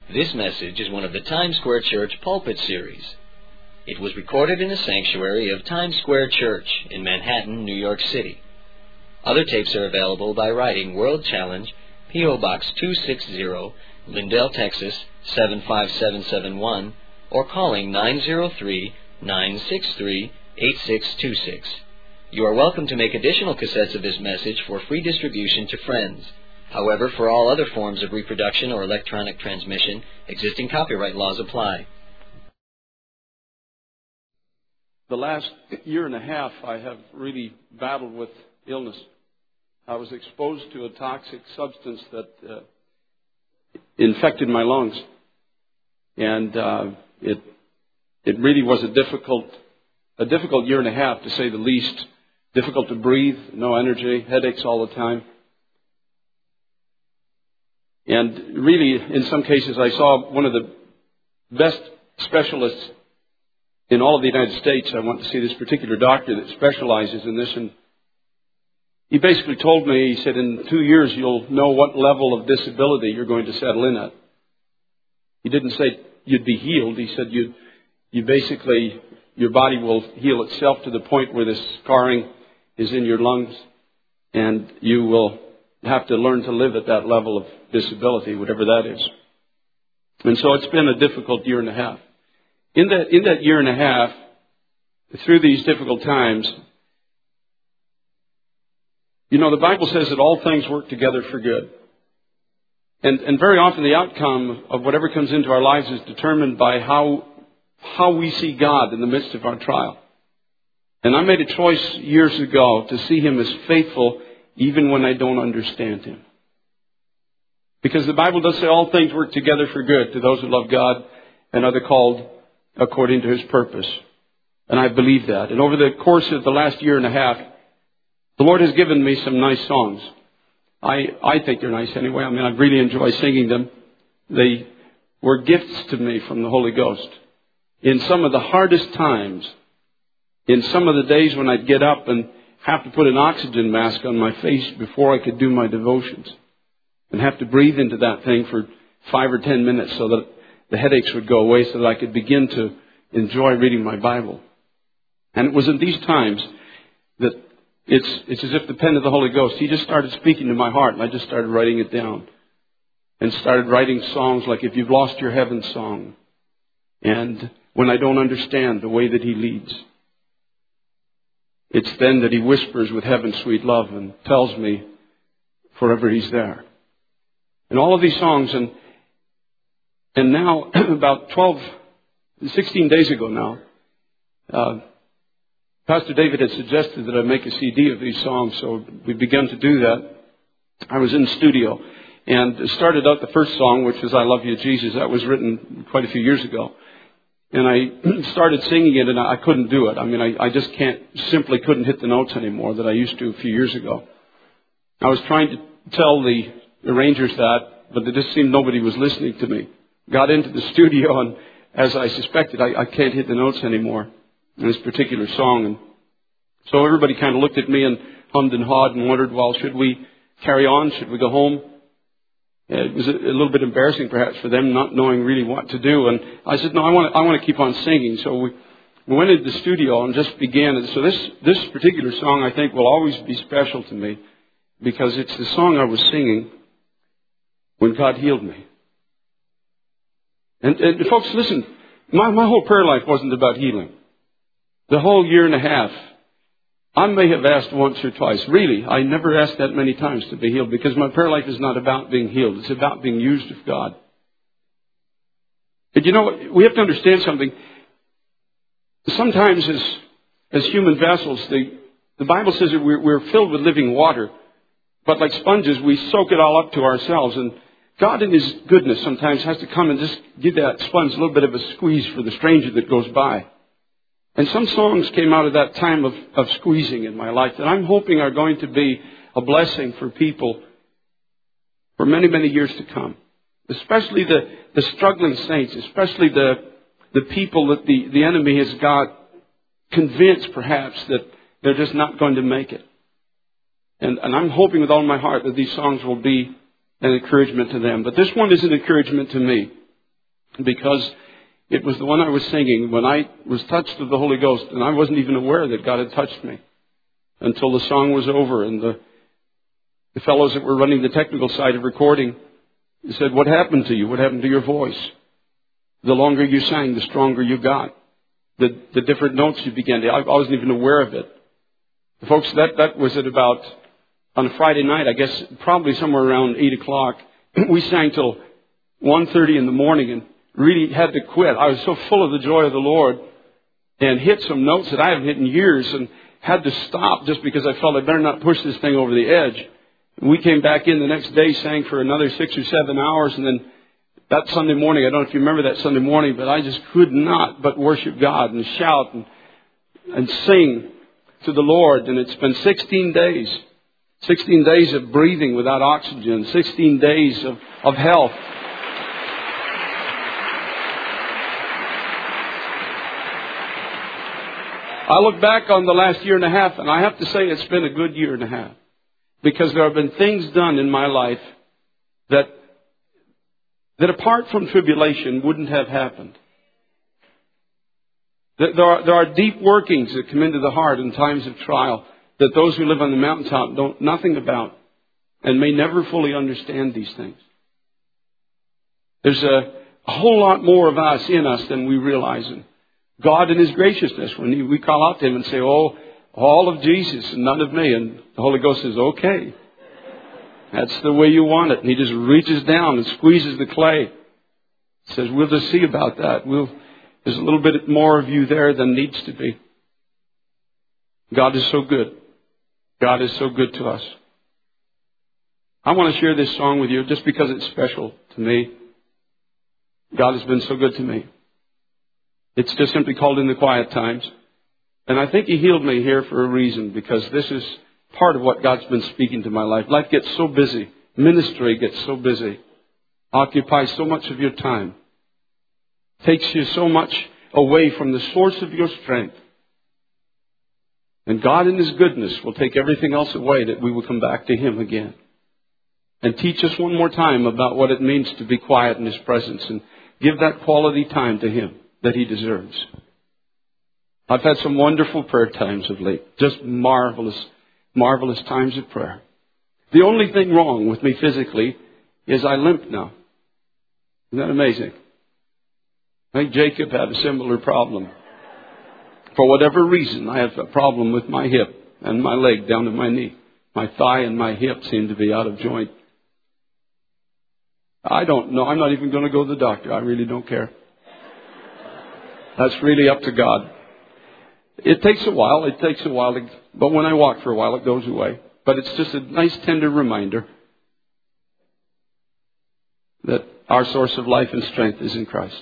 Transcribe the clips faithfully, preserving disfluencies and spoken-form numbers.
This message is one of the Times Square Church Pulpit Series. It was recorded in the sanctuary of Times Square Church in Manhattan, New York City. Other tapes are available by writing World Challenge, P O. Box two sixty, Lindell, Texas seven five seven seven one, or calling nine zero three, nine six three, eight six two six. You are welcome to make additional cassettes of this message for free distribution to friends. However, for all other forms of reproduction or electronic transmission, existing copyright laws apply. The last year and a half, I have really battled with illness. I was exposed to a toxic substance that uh, infected my lungs. And uh, it it really was a difficult, a difficult year and a half, to say the least. Difficult to breathe, no energy, headaches all the time. And really, in some cases, I saw one of the best specialists in all of the United States. I went to see this particular doctor that specializes in this. And he basically told me, he said, in two years, you'll know what level of disability you're going to settle in at. He didn't say you'd be healed. He said you you basically, your body will heal itself to the point where the scarring is in your lungs. And you will have to learn to live at that level of disability, whatever that is. And so it's been a difficult year and a half. In that, in that year and a half, through these difficult times, you know, the Bible says that all things work together for good. And, and very often the outcome of whatever comes into our lives is determined by how, how we see God in the midst of our trial. And I made a choice years ago to see Him as faithful even when I don't understand Him. Because the Bible does say all things work together for good to those who love God and are the called according to His purpose. And I believe that. And over the course of the last year and a half, the Lord has given me some nice songs. I, I think they're nice anyway. I mean, I really enjoy singing them. They were gifts to me from the Holy Ghost. In some of the hardest times, in some of the days when I'd get up and have to put an oxygen mask on my face before I could do my devotions, and have to breathe into that thing for five or ten minutes so that the headaches would go away, so that I could begin to enjoy reading my Bible. And it was in these times that it's it's as if the pen of the Holy Ghost, He just started speaking to my heart, and I just started writing it down. And started writing songs like If You've Lost Your Heaven song. And When I Don't Understand the Way That He Leads. It's then that He whispers with heaven's sweet love and tells me forever He's there. And all of these songs, and and now about twelve, sixteen days ago now, uh, Pastor David had suggested that I make a C D of these songs, so we began to do that. I was in the studio and started out the first song, which was I Love You, Jesus. That was written quite a few years ago. And I started singing it, and I couldn't do it. I mean, I, I just can't, simply couldn't hit the notes anymore that I used to a few years ago. I was trying to tell the arrangers that, but it just seemed nobody was listening to me. Got into the studio, and as I suspected, I, I can't hit the notes anymore in this particular song. And so everybody kind of looked at me and hummed and hawed and wondered, well, should we carry on? Should we go home? It was a, a little bit embarrassing, perhaps, for them, not knowing really what to do. And I said, no, I want to, I want to keep on singing. So we, we went into the studio and just began. So this, this particular song, I think, will always be special to me, because it's the song I was singing when God healed me. And, and folks, listen, my, my whole prayer life wasn't about healing. The whole year and a half, I may have asked once or twice. Really, I never asked that many times to be healed, because my prayer life is not about being healed. It's about being used of God. But you know what? We have to understand something. Sometimes as, as human vessels, the, the Bible says that we're, we're filled with living water. But like sponges, we soak it all up to ourselves. And God in His goodness sometimes has to come and just give that sponge a little bit of a squeeze for the stranger that goes by. And some songs came out of that time of, of squeezing in my life that I'm hoping are going to be a blessing for people for many, many years to come. Especially the, the struggling saints, especially the, the people that the, the enemy has got convinced perhaps that they're just not going to make it. And, and I'm hoping with all my heart that these songs will be an encouragement to them. But this one is an encouragement to me. because it was the one I was singing when I was touched of the Holy Ghost, and I wasn't even aware that God had touched me until the song was over, and the, the fellows that were running the technical side of recording said, "What happened to you? What happened to your voice? The longer you sang, the stronger you got. The, the different notes you began to..." I wasn't even aware of it. Folks, that, that was at about, on a Friday night, I guess, probably somewhere around eight o'clock. We sang till one thirty in the morning and really had to quit. I was so full of the joy of the Lord and hit some notes that I haven't hit in years and had to stop just because I felt I better not push this thing over the edge. We came back in the next day, sang for another six or seven hours, and then that Sunday morning, I don't know if you remember that Sunday morning, but I just could not but worship God and shout and, and sing to the Lord. And it's been sixteen days. sixteen days of breathing without oxygen. sixteen days of, of health. I look back on the last year and a half, and I have to say it's been a good year and a half. Because there have been things done in my life that that apart from tribulation wouldn't have happened. There are, there are deep workings that come into the heart in times of trial that those who live on the mountaintop know nothing about and may never fully understand these things. There's a, a whole lot more of us in us than we realize. And God in His graciousness, when he, we call out to Him and say, "Oh, all of Jesus and none of me," and the Holy Ghost says, "Okay. That's the way you want it." And He just reaches down and squeezes the clay. He says, "We'll just see about that. We'll, there's a little bit more of you there than needs to be." God is so good. God is so good to us. I want to share this song with you just because it's special to me. God has been so good to me. It's just simply called "In the Quiet Times." And I think He healed me here for a reason, because this is part of what God's been speaking to my life. Life gets so busy. Ministry gets so busy. Occupies so much of your time. Takes you so much away from the source of your strength. And God in His goodness will take everything else away that we will come back to Him again. And teach us one more time about what it means to be quiet in His presence and give that quality time to Him that He deserves. I've had some wonderful prayer times of late. Just marvelous, marvelous times of prayer. The only thing wrong with me physically is I limp now. Isn't that amazing? I think Jacob had a similar problem. For whatever reason, I have a problem with my hip and my leg down to my knee. My thigh and my hip seem to be out of joint. I don't know. I'm not even going to go to the doctor. I really don't care. That's really up to God. It takes a while. It takes a while. To, but when I walk for a while, it goes away. But it's just a nice, tender reminder that our source of life and strength is in Christ.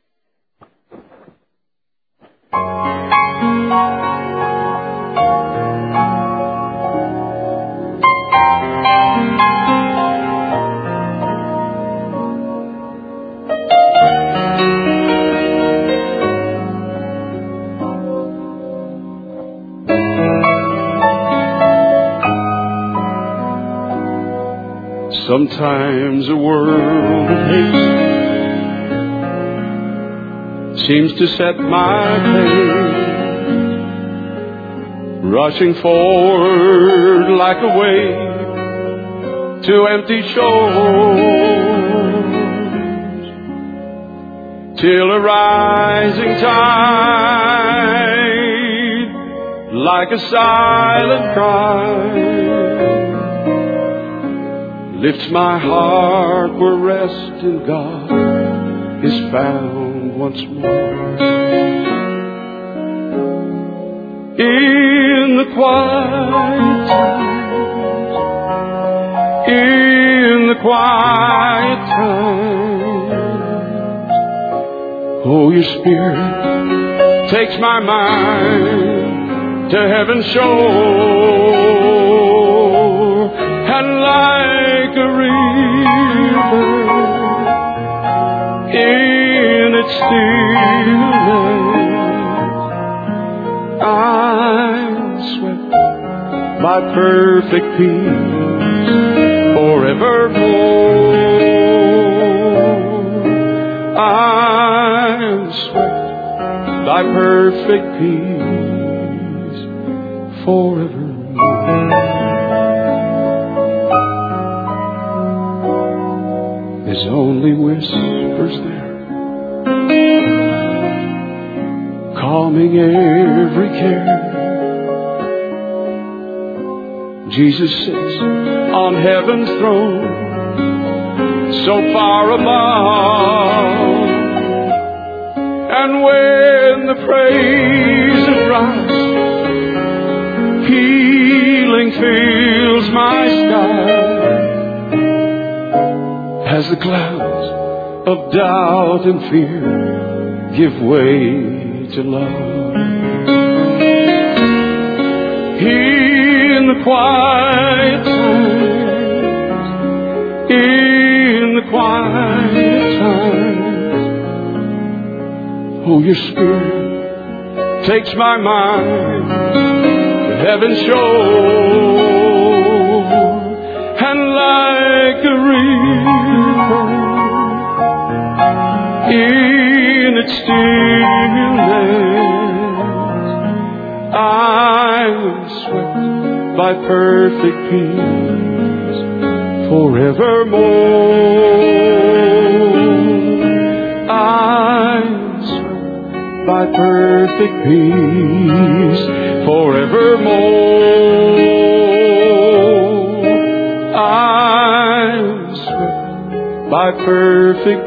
Sometimes a world of hate seems to set my pace, rushing forward like a wave to empty shores, till a rising tide, like a silent cry, lifts my heart where rest in God is found once more. In the quiet times, in the quiet times, oh, your Spirit takes my mind to heaven's shore, and like a river in its stillness, I'm swept by perfect peace forevermore. I am swept by perfect peace forevermore. There's only whispers there, calming every care. Jesus sits on heaven's throne, so far above. And when the praises rise, healing fills my sky, as the clouds of doubt and fear give way to love. In the quiet times, in the quiet times, oh, your Spirit takes my mind to heaven's shore, and like a river in its stillness, I am swept by perfect peace forevermore. I am swept by perfect peace forevermore. I am swept by perfect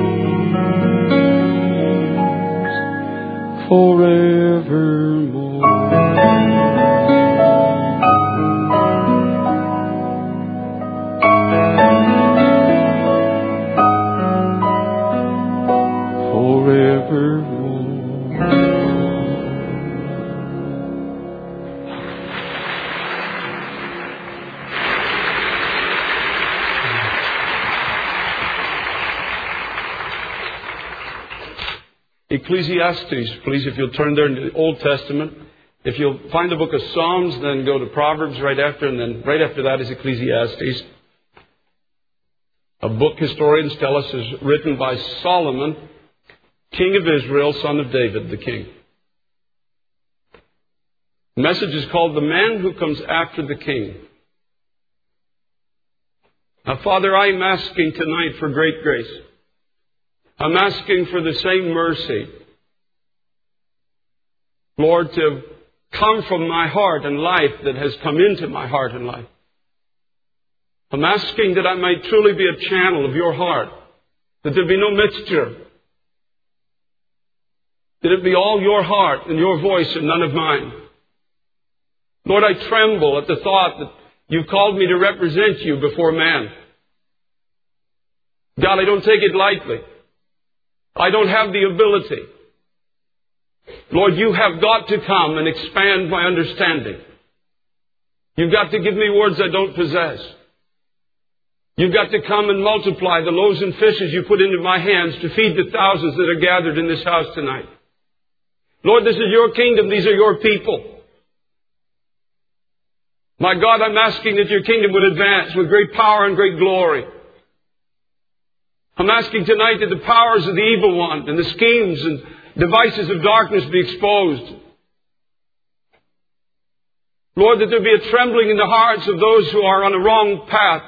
peace forevermore. Ecclesiastes, please, if you'll turn there in the Old Testament. If you'll find the book of Psalms, then go to Proverbs right after, and then right after that is Ecclesiastes. A book historians tell us is written by Solomon, king of Israel, son of David, the king. The message is called The Man Who Comes After the King. Now, Father, I am asking tonight for great grace. I'm asking for the same mercy, Lord, to come from my heart and life that has come into my heart and life. I'm asking that I might truly be a channel of your heart, that there be no mixture, that it be all your heart and your voice and none of mine. Lord, I tremble at the thought that you've called me to represent you before man. God, I don't take it lightly. I don't have the ability. Lord, you have got to come and expand my understanding. You've got to give me words I don't possess. You've got to come and multiply the loaves and fishes you put into my hands to feed the thousands that are gathered in this house tonight. Lord, this is your kingdom. These are your people. My God, I'm asking that your kingdom would advance with great power and great glory. I'm asking tonight that the powers of the evil one and the schemes and devices of darkness be exposed. Lord, that there be a trembling in the hearts of those who are on a wrong path.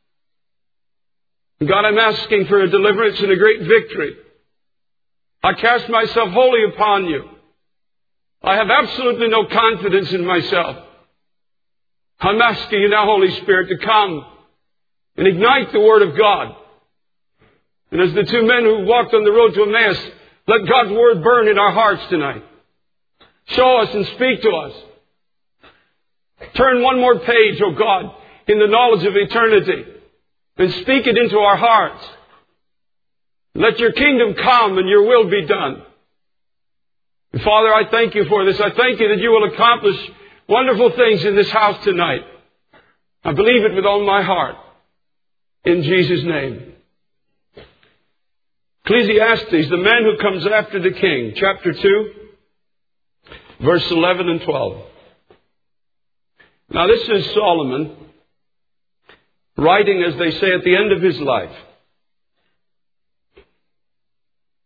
God, I'm asking for a deliverance and a great victory. I cast myself wholly upon you. I have absolutely no confidence in myself. I'm asking you now, Holy Spirit, to come and ignite the Word of God. And as the two men who walked on the road to Emmaus, let God's Word burn in our hearts tonight. Show us and speak to us. Turn one more page, O God, in the knowledge of eternity, and speak it into our hearts. Let your kingdom come and your will be done. And Father, I thank you for this. I thank you that you will accomplish wonderful things in this house tonight. I believe it with all my heart. In Jesus' name. Ecclesiastes, the man who comes after the king, chapter two, verse eleven and twelve. Now this is Solomon writing, as they say, at the end of his life.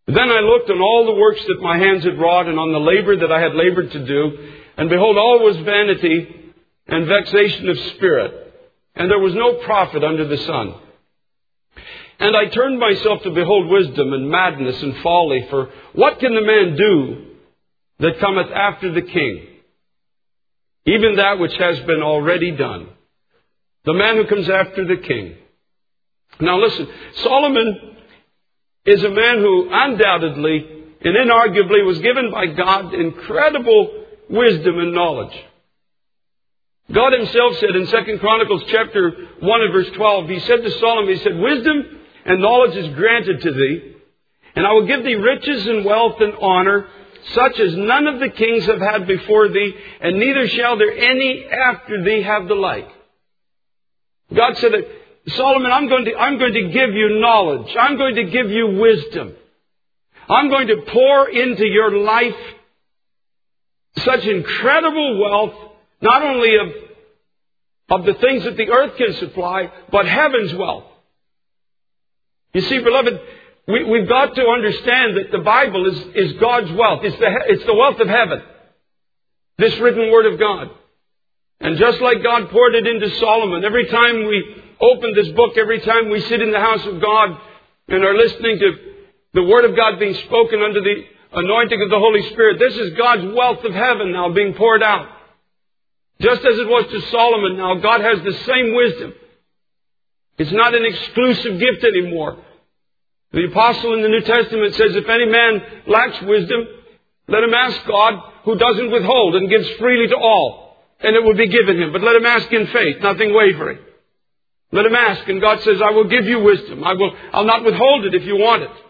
Then I looked on all the works that my hands had wrought, and on the labor that I had labored to do, and behold, all was vanity and vexation of spirit, and there was no profit under the sun. And I turned myself to behold wisdom and madness and folly, for what can the man do that cometh after the king? Even that which has been already done. The man who comes after the king. Now listen, Solomon is a man who undoubtedly and inarguably was given by God incredible wisdom and knowledge. God himself said in Second Chronicles chapter one and verse twelve, he said to Solomon, he said, wisdom and knowledge is granted to thee, and I will give thee riches and wealth and honor, such as none of the kings have had before thee, and neither shall there any after thee have the like. God said that, Solomon, I'm going to, I'm going to give you knowledge. I'm going to give you wisdom. I'm going to pour into your life such incredible wealth, not only of, of the things that the earth can supply, but heaven's wealth. You see, beloved, we, we've got to understand that the Bible is, is God's wealth. It's the, it's the wealth of heaven. This written Word of God. And just like God poured it into Solomon, every time we open this book, every time we sit in the house of God and are listening to the Word of God being spoken under the anointing of the Holy Spirit, this is God's wealth of heaven now being poured out. Just as it was to Solomon now, God has the same wisdom. It's not an exclusive gift anymore. The apostle in the New Testament says, if any man lacks wisdom, let him ask God, who doesn't withhold and gives freely to all, and it will be given him. But let him ask in faith, nothing wavering. Let him ask, and God says, I will give you wisdom. I will, I'll not withhold it if you want it.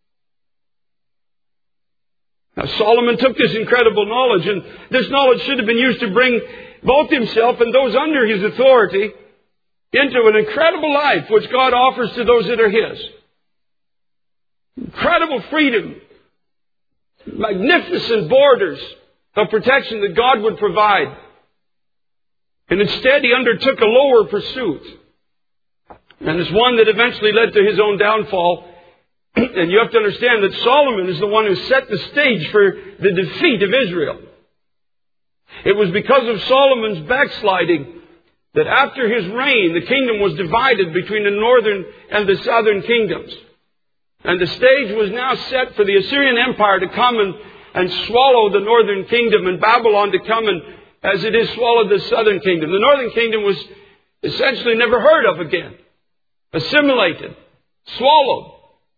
Now Solomon took this incredible knowledge, and this knowledge should have been used to bring both himself and those under his authority into an incredible life which God offers to those that are his. Incredible freedom. Magnificent borders of protection that God would provide. And instead he undertook a lower pursuit. And it's one that eventually led to his own downfall. And you have to understand that Solomon is the one who set the stage for the defeat of Israel. It was because of Solomon's backsliding that after his reign, the kingdom was divided between the northern and the southern kingdoms. And the stage was now set for the Assyrian Empire to come and, and swallow the northern kingdom, and Babylon to come and, as it is, swallow the southern kingdom. The northern kingdom was essentially never heard of again. Assimilated. Swallowed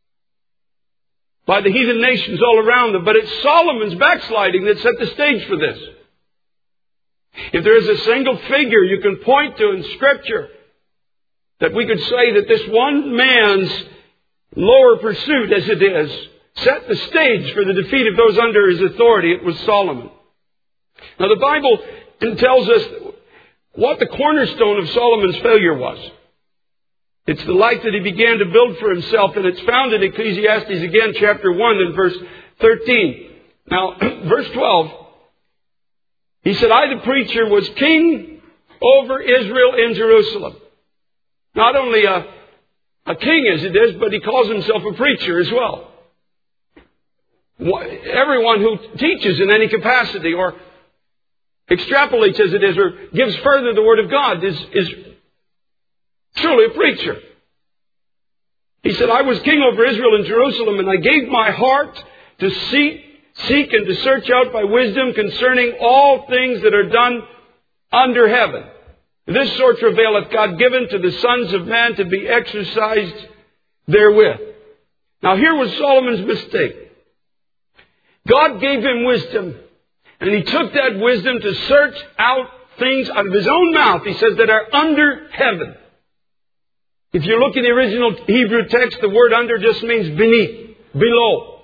by the heathen nations all around them. But it's Solomon's backsliding that set the stage for this. If there is a single figure you can point to in Scripture that we could say that this one man's lower pursuit, as it is, set the stage for the defeat of those under his authority, it was Solomon. Now the Bible tells us what the cornerstone of Solomon's failure was. It's the life that he began to build for himself, and it's found in Ecclesiastes again, chapter one and verse thirteen. Now, verse twelve, he said, I, the preacher, was king over Israel in Jerusalem. Not only a, a king as it is, but he calls himself a preacher as well. Everyone who teaches in any capacity or extrapolates as it is or gives further the Word of God is, is truly a preacher. He said, I was king over Israel in Jerusalem, and I gave my heart to seek, seek and to search out by wisdom concerning all things that are done under heaven. This sort travaileth God given to the sons of man to be exercised therewith. Now here was Solomon's mistake. God gave him wisdom, and he took that wisdom to search out things out of his own mouth, he says, that are under heaven. If you look in the original Hebrew text, the word under just means beneath, below.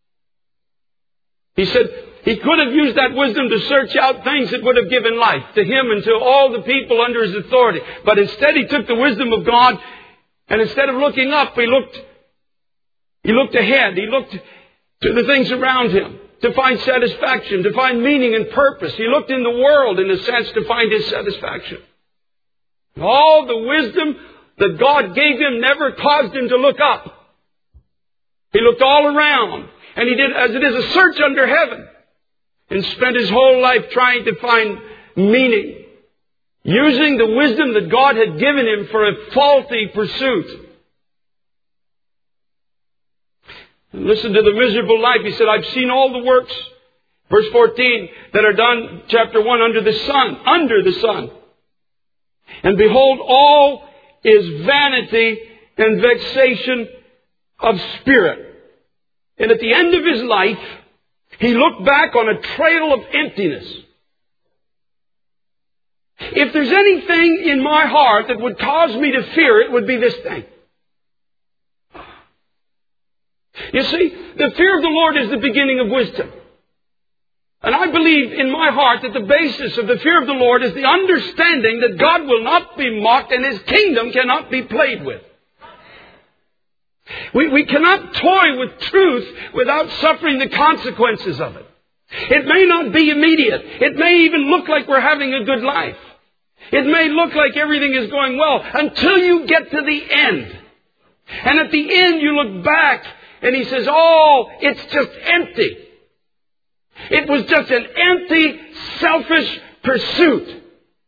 He said he could have used that wisdom to search out things that would have given life to him and to all the people under his authority. But instead he took the wisdom of God, and instead of looking up, he looked, he looked ahead. He looked to the things around him to find satisfaction, to find meaning and purpose. He looked in the world, in a sense, to find his satisfaction. All the wisdom that God gave him never caused him to look up. He looked all around. And he did as it is a search under heaven. And spent his whole life trying to find meaning. Using the wisdom that God had given him for a faulty pursuit. And listen to the miserable life. He said, I've seen all the works, verse fourteen, that are done, chapter one, under the sun. Under the sun. And behold, all is vanity and vexation of spirit. And at the end of his life, he looked back on a trail of emptiness. If there's anything in my heart that would cause me to fear, it would be this thing. You see, the fear of the Lord is the beginning of wisdom. And I believe in my heart that the basis of the fear of the Lord is the understanding that God will not be mocked and His kingdom cannot be played with. We, we cannot toy with truth without suffering the consequences of it. It may not be immediate. It may even look like we're having a good life. It may look like everything is going well until you get to the end. And at the end you look back and He says, oh, it's just empty. It was just an empty, selfish pursuit.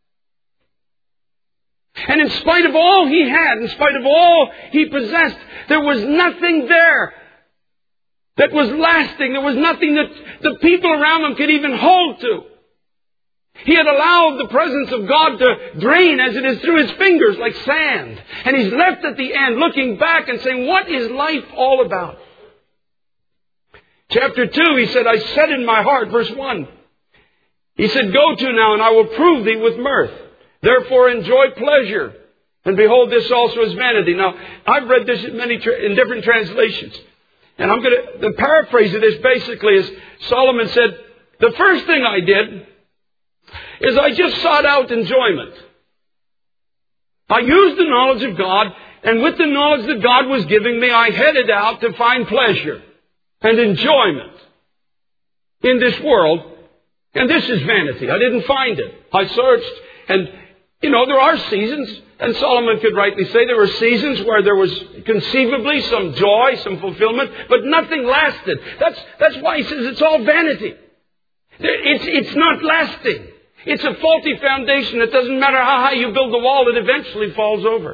And in spite of all he had, in spite of all he possessed, there was nothing there that was lasting. There was nothing that the people around him could even hold to. He had allowed the presence of God to drain as it is through his fingers like sand. And he's left at the end looking back and saying, what is life all about? Chapter two, he said, I said in my heart, verse one, he said, go to now and I will prove thee with mirth. Therefore enjoy pleasure. And behold, this also is vanity. Now, I've read this in many, tra- in different translations. And I'm going to, the paraphrase of this basically is, Solomon said, the first thing I did is I just sought out enjoyment. I used the knowledge of God, and with the knowledge that God was giving me, I headed out to find pleasure and enjoyment in this world. And this is vanity. I didn't find it. I searched, and, you know, there are seasons, and Solomon could rightly say there were seasons where there was conceivably some joy, some fulfillment, but nothing lasted. That's, that's why he says it's all vanity. It's, it's not lasting. It's a faulty foundation. It doesn't matter how high you build the wall, it eventually falls over.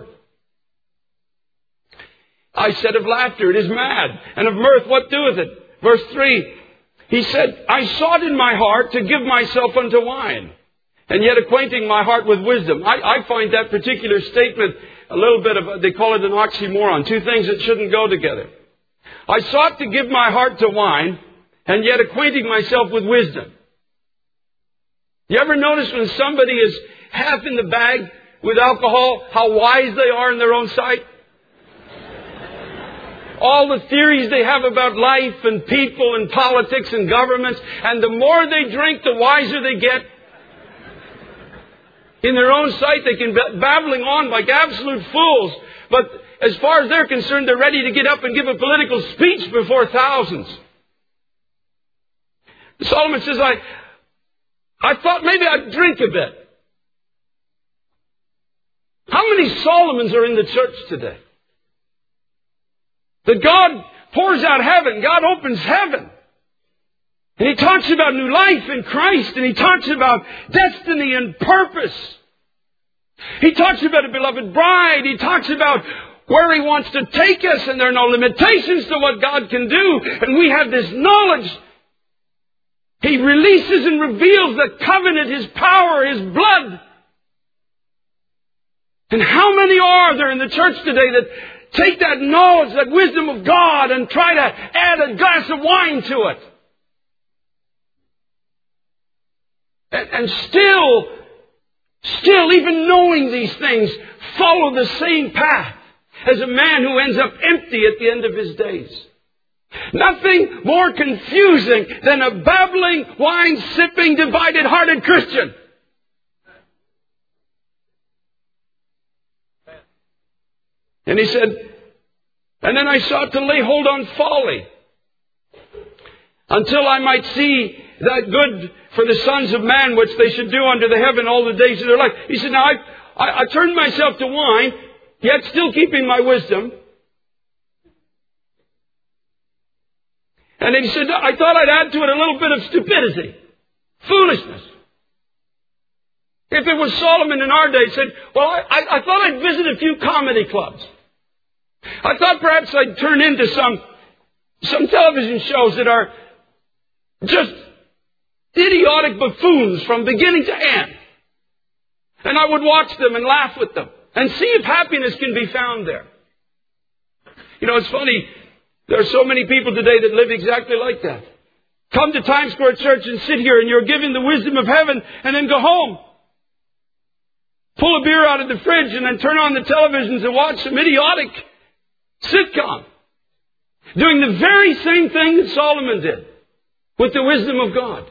I said of laughter, it is mad. And of mirth, what doeth it? Verse three, he said, I sought in my heart to give myself unto wine, and yet acquainting my heart with wisdom. I, I find that particular statement a little bit of, they call it an oxymoron. Two things that shouldn't go together. I sought to give my heart to wine, and yet acquainting myself with wisdom. You ever notice when somebody is half in the bag with alcohol, how wise they are in their own sight? All the theories they have about life and people and politics and governments, and the more they drink, the wiser they get. In their own sight, they can be babbling on like absolute fools. But as far as they're concerned, they're ready to get up and give a political speech before thousands. Solomon says, I... I thought maybe I'd drink a bit. How many Solomons are in the church today? That God pours out heaven. God opens heaven. And He talks about new life in Christ. And He talks about destiny and purpose. He talks about a beloved bride. He talks about where He wants to take us. And there are no limitations to what God can do. And we have this knowledge. He releases and reveals the covenant, His power, His blood. And how many are there in the church today that take that knowledge, that wisdom of God, and try to add a glass of wine to it? And, and still, still, even knowing these things, follow the same path as a man who ends up empty at the end of his days. Nothing more confusing than a babbling, wine-sipping, divided-hearted Christian. And he said, and then I sought to lay hold on folly, until I might see that good for the sons of man which they should do under the heaven all the days of their life. He said, now I, I, I turned myself to wine, yet still keeping my wisdom. And then he said, I thought I'd add to it a little bit of stupidity. Foolishness. If it was Solomon in our day, he said, well, I, I, I thought I'd visit a few comedy clubs. I thought perhaps I'd turn into some, some television shows that are just idiotic buffoons from beginning to end. And I would watch them and laugh with them and see if happiness can be found there. You know, it's funny. There are so many people today that live exactly like that. Come to Times Square Church and sit here and you're given the wisdom of heaven and then go home. Pull a beer out of the fridge and then turn on the televisions and watch some idiotic sitcom. Doing the very same thing that Solomon did with the wisdom of God.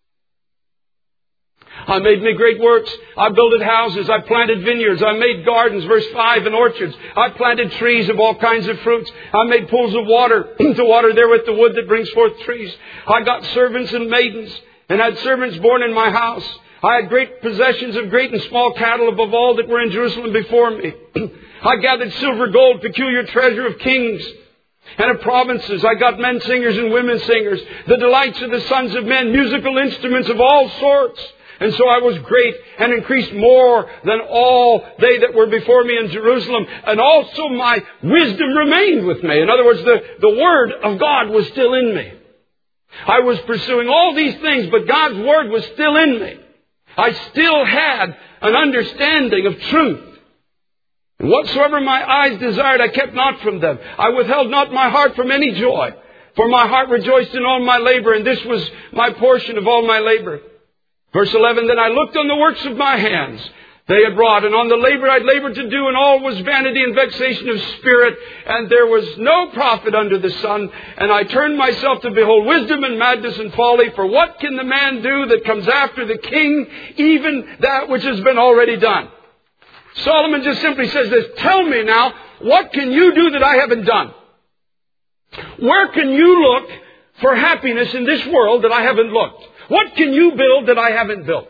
I made me great works. I builded houses. I planted vineyards. I made gardens, verse five, and orchards. I planted trees of all kinds of fruits. I made pools of water to water therewith the wood that brings forth trees. I got servants and maidens and had servants born in my house. I had great possessions of great and small cattle above all that were in Jerusalem before me. I gathered silver, gold, peculiar treasure of kings and of provinces. I got men singers and women singers, the delights of the sons of men, musical instruments of all sorts. And so I was great and increased more than all they that were before me in Jerusalem. And also my wisdom remained with me. In other words, the, the Word of God was still in me. I was pursuing all these things, but God's Word was still in me. I still had an understanding of truth. And whatsoever my eyes desired, I kept not from them. I withheld not my heart from any joy. For my heart rejoiced in all my labor, and this was my portion of all my labor. Verse eleven, then I looked on the works of my hands they had wrought, and on the labor I'd labored to do, and all was vanity and vexation of spirit, and there was no profit under the sun. And I turned myself to behold wisdom and madness and folly, for what can the man do that comes after the king, even that which has been already done? Solomon just simply says this, tell me now, what can you do that I haven't done? Where can you look for happiness in this world that I haven't looked? What can you build that I haven't built?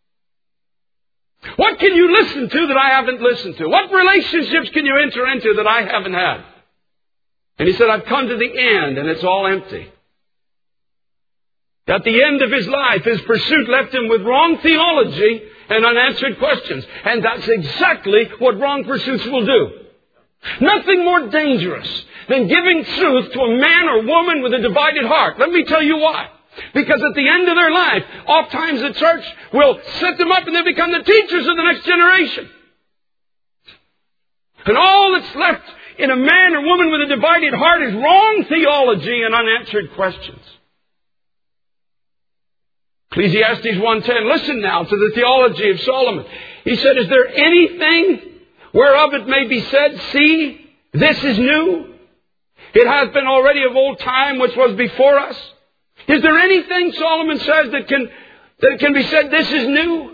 What can you listen to that I haven't listened to? What relationships can you enter into that I haven't had? And he said, I've come to the end and it's all empty. At the end of his life, his pursuit left him with wrong theology and unanswered questions. And that's exactly what wrong pursuits will do. Nothing more dangerous than giving truth to a man or woman with a divided heart. Let me tell you why. Because at the end of their life, oftentimes the church will set them up and they become the teachers of the next generation. And all that's left in a man or woman with a divided heart is wrong theology and unanswered questions. Ecclesiastes one ten, listen now to the theology of Solomon. He said, is there anything whereof it may be said, see, this is new? It hath been already of old time which was before us. Is there anything, Solomon says, that can, that can be said, this is new?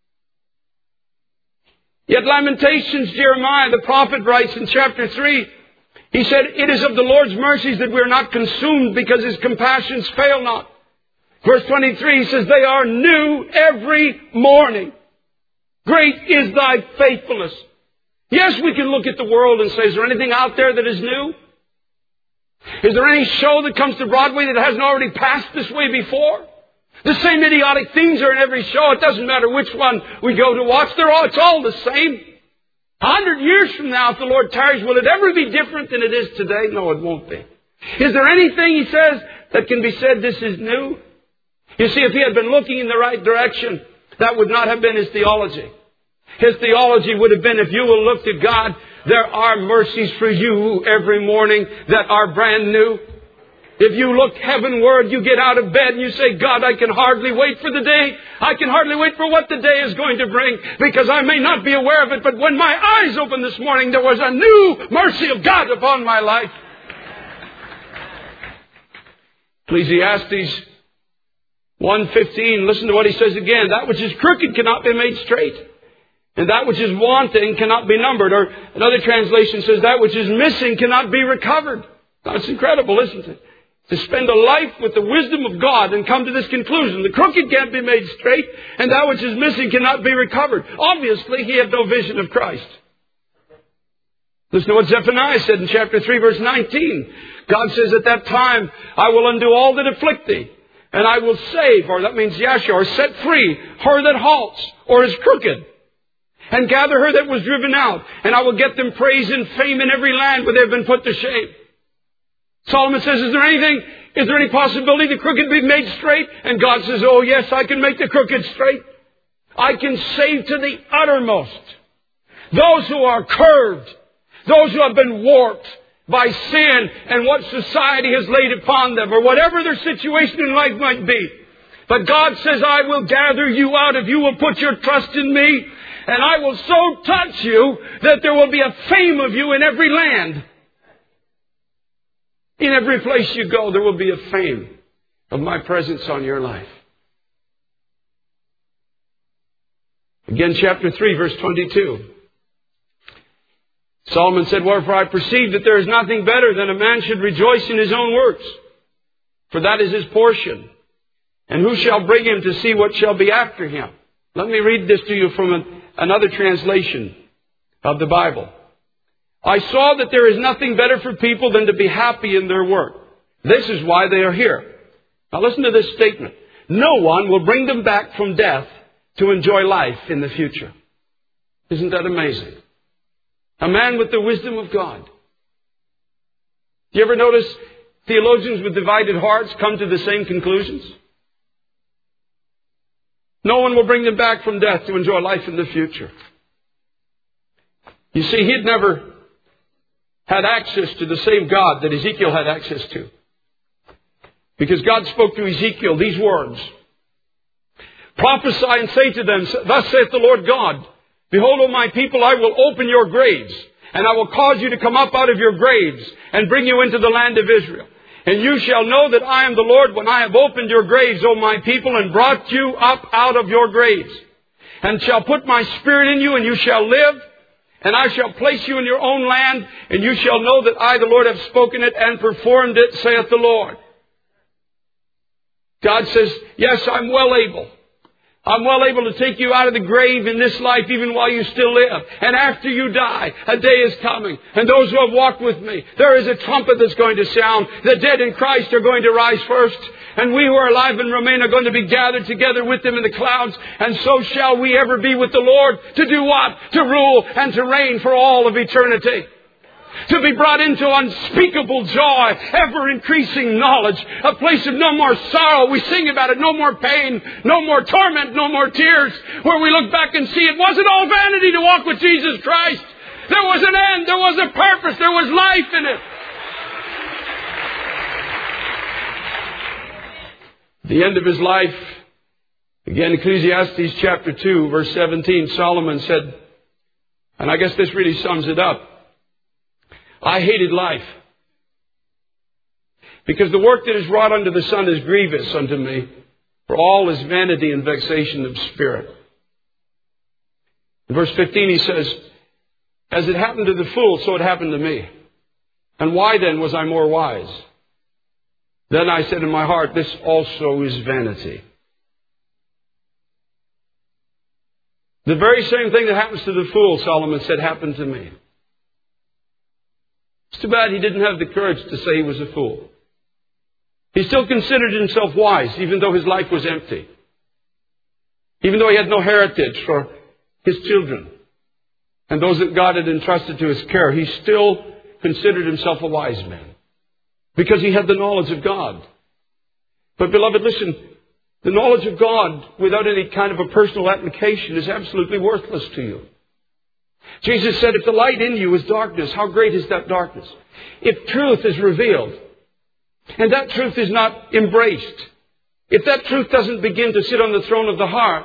Yet Lamentations, Jeremiah, the prophet, writes in chapter three, he said, it is of the Lord's mercies that we are not consumed, because his compassions fail not. Verse twenty-three, he says, they are new every morning. Great is thy faithfulness. Yes, we can look at the world and say, is there anything out there that is new? Is there any show that comes to Broadway that hasn't already passed this way before? The same idiotic themes are in every show. It doesn't matter which one we go to watch. They're all, it's all the same. A hundred years from now, if the Lord tarries, will it ever be different than it is today? No, it won't be. Is there anything, he says, that can be said this is new? You see, if he had been looking in the right direction, that would not have been his theology. His theology would have been, if you will look to God, there are mercies for you every morning that are brand new. If you look heavenward, you get out of bed and you say, God, I can hardly wait for the day. I can hardly wait for what the day is going to bring, because I may not be aware of it. But when my eyes opened this morning, there was a new mercy of God upon my life. Ecclesiastes one fifteen, listen to what he says again. That which is crooked cannot be made straight, and that which is wanting cannot be numbered. Or another translation says that which is missing cannot be recovered. Now, it's incredible, isn't it? To spend a life with the wisdom of God and come to this conclusion. The crooked can't be made straight, and that which is missing cannot be recovered. Obviously, he had no vision of Christ. Listen to what Zephaniah said in chapter three, verse nineteen. God says, at that time, I will undo all that afflict thee. And I will save, or that means Yashua, or set free her that halts, or is crooked. And gather her that was driven out. And I will get them praise and fame in every land where they have been put to shame. Solomon says, is there anything, is there any possibility the crooked be made straight? And God says, oh yes, I can make the crooked straight. I can save to the uttermost those who are curved, those who have been warped by sin and what society has laid upon them, or whatever their situation in life might be. But God says, I will gather you out if you will put your trust in me, and I will so touch you that there will be a fame of you in every land. In every place you go, there will be a fame of my presence on your life. Again, chapter three, verse twenty-two. Solomon said, wherefore I perceive that there is nothing better than a man should rejoice in his own works, for that is his portion. And who shall bring him to see what shall be after him? Let me read this to you from an, another translation of the Bible. I saw that there is nothing better for people than to be happy in their work. This is why they are here. Now listen to this statement. No one will bring them back from death to enjoy life in the future. Isn't that amazing? A man with the wisdom of God. Do you ever notice theologians with divided hearts come to the same conclusions? No one will bring them back from death to enjoy life in the future. You see, he had never had access to the same God that Ezekiel had access to. Because God spoke to Ezekiel these words. Prophesy and say to them, thus saith the Lord God, behold, O my people, I will open your graves, and I will cause you to come up out of your graves, and bring you into the land of Israel. And you shall know that I am the Lord when I have opened your graves, O my people, and brought you up out of your graves. And shall put my spirit in you, and you shall live. And I shall place you in your own land, and you shall know that I, the Lord, have spoken it and performed it, saith the Lord. God says, yes, I'm well able. I'm well able to take you out of the grave in this life even while you still live. And after you die, a day is coming. And those who have walked with me, there is a trumpet that's going to sound. The dead in Christ are going to rise first. And we who are alive and remain are going to be gathered together with them in the clouds. And so shall we ever be with the Lord. To do what? To rule and to reign for all of eternity. To be brought into unspeakable joy, ever-increasing knowledge, a place of no more sorrow. We sing about it, no more pain, no more torment, no more tears, where we look back and see it wasn't all vanity to walk with Jesus Christ. There was an end, there was a purpose, there was life in it. The end of his life, again, Ecclesiastes chapter two, verse seventeen, Solomon said, and I guess this really sums it up, I hated life, because the work that is wrought under the sun is grievous unto me, for all is vanity and vexation of spirit. In verse fifteen he says, as it happened to the fool, so it happened to me. And why then was I more wise? Then I said in my heart, this also is vanity. The very same thing that happens to the fool, Solomon said, happened to me. It's too bad he didn't have the courage to say he was a fool. He still considered himself wise, even though his life was empty. Even though he had no heritage for his children and those that God had entrusted to his care, he still considered himself a wise man because he had the knowledge of God. But beloved, listen, the knowledge of God without any kind of a personal application is absolutely worthless to you. Jesus said, if the light in you is darkness, how great is that darkness? If truth is revealed, and that truth is not embraced, if that truth doesn't begin to sit on the throne of the heart,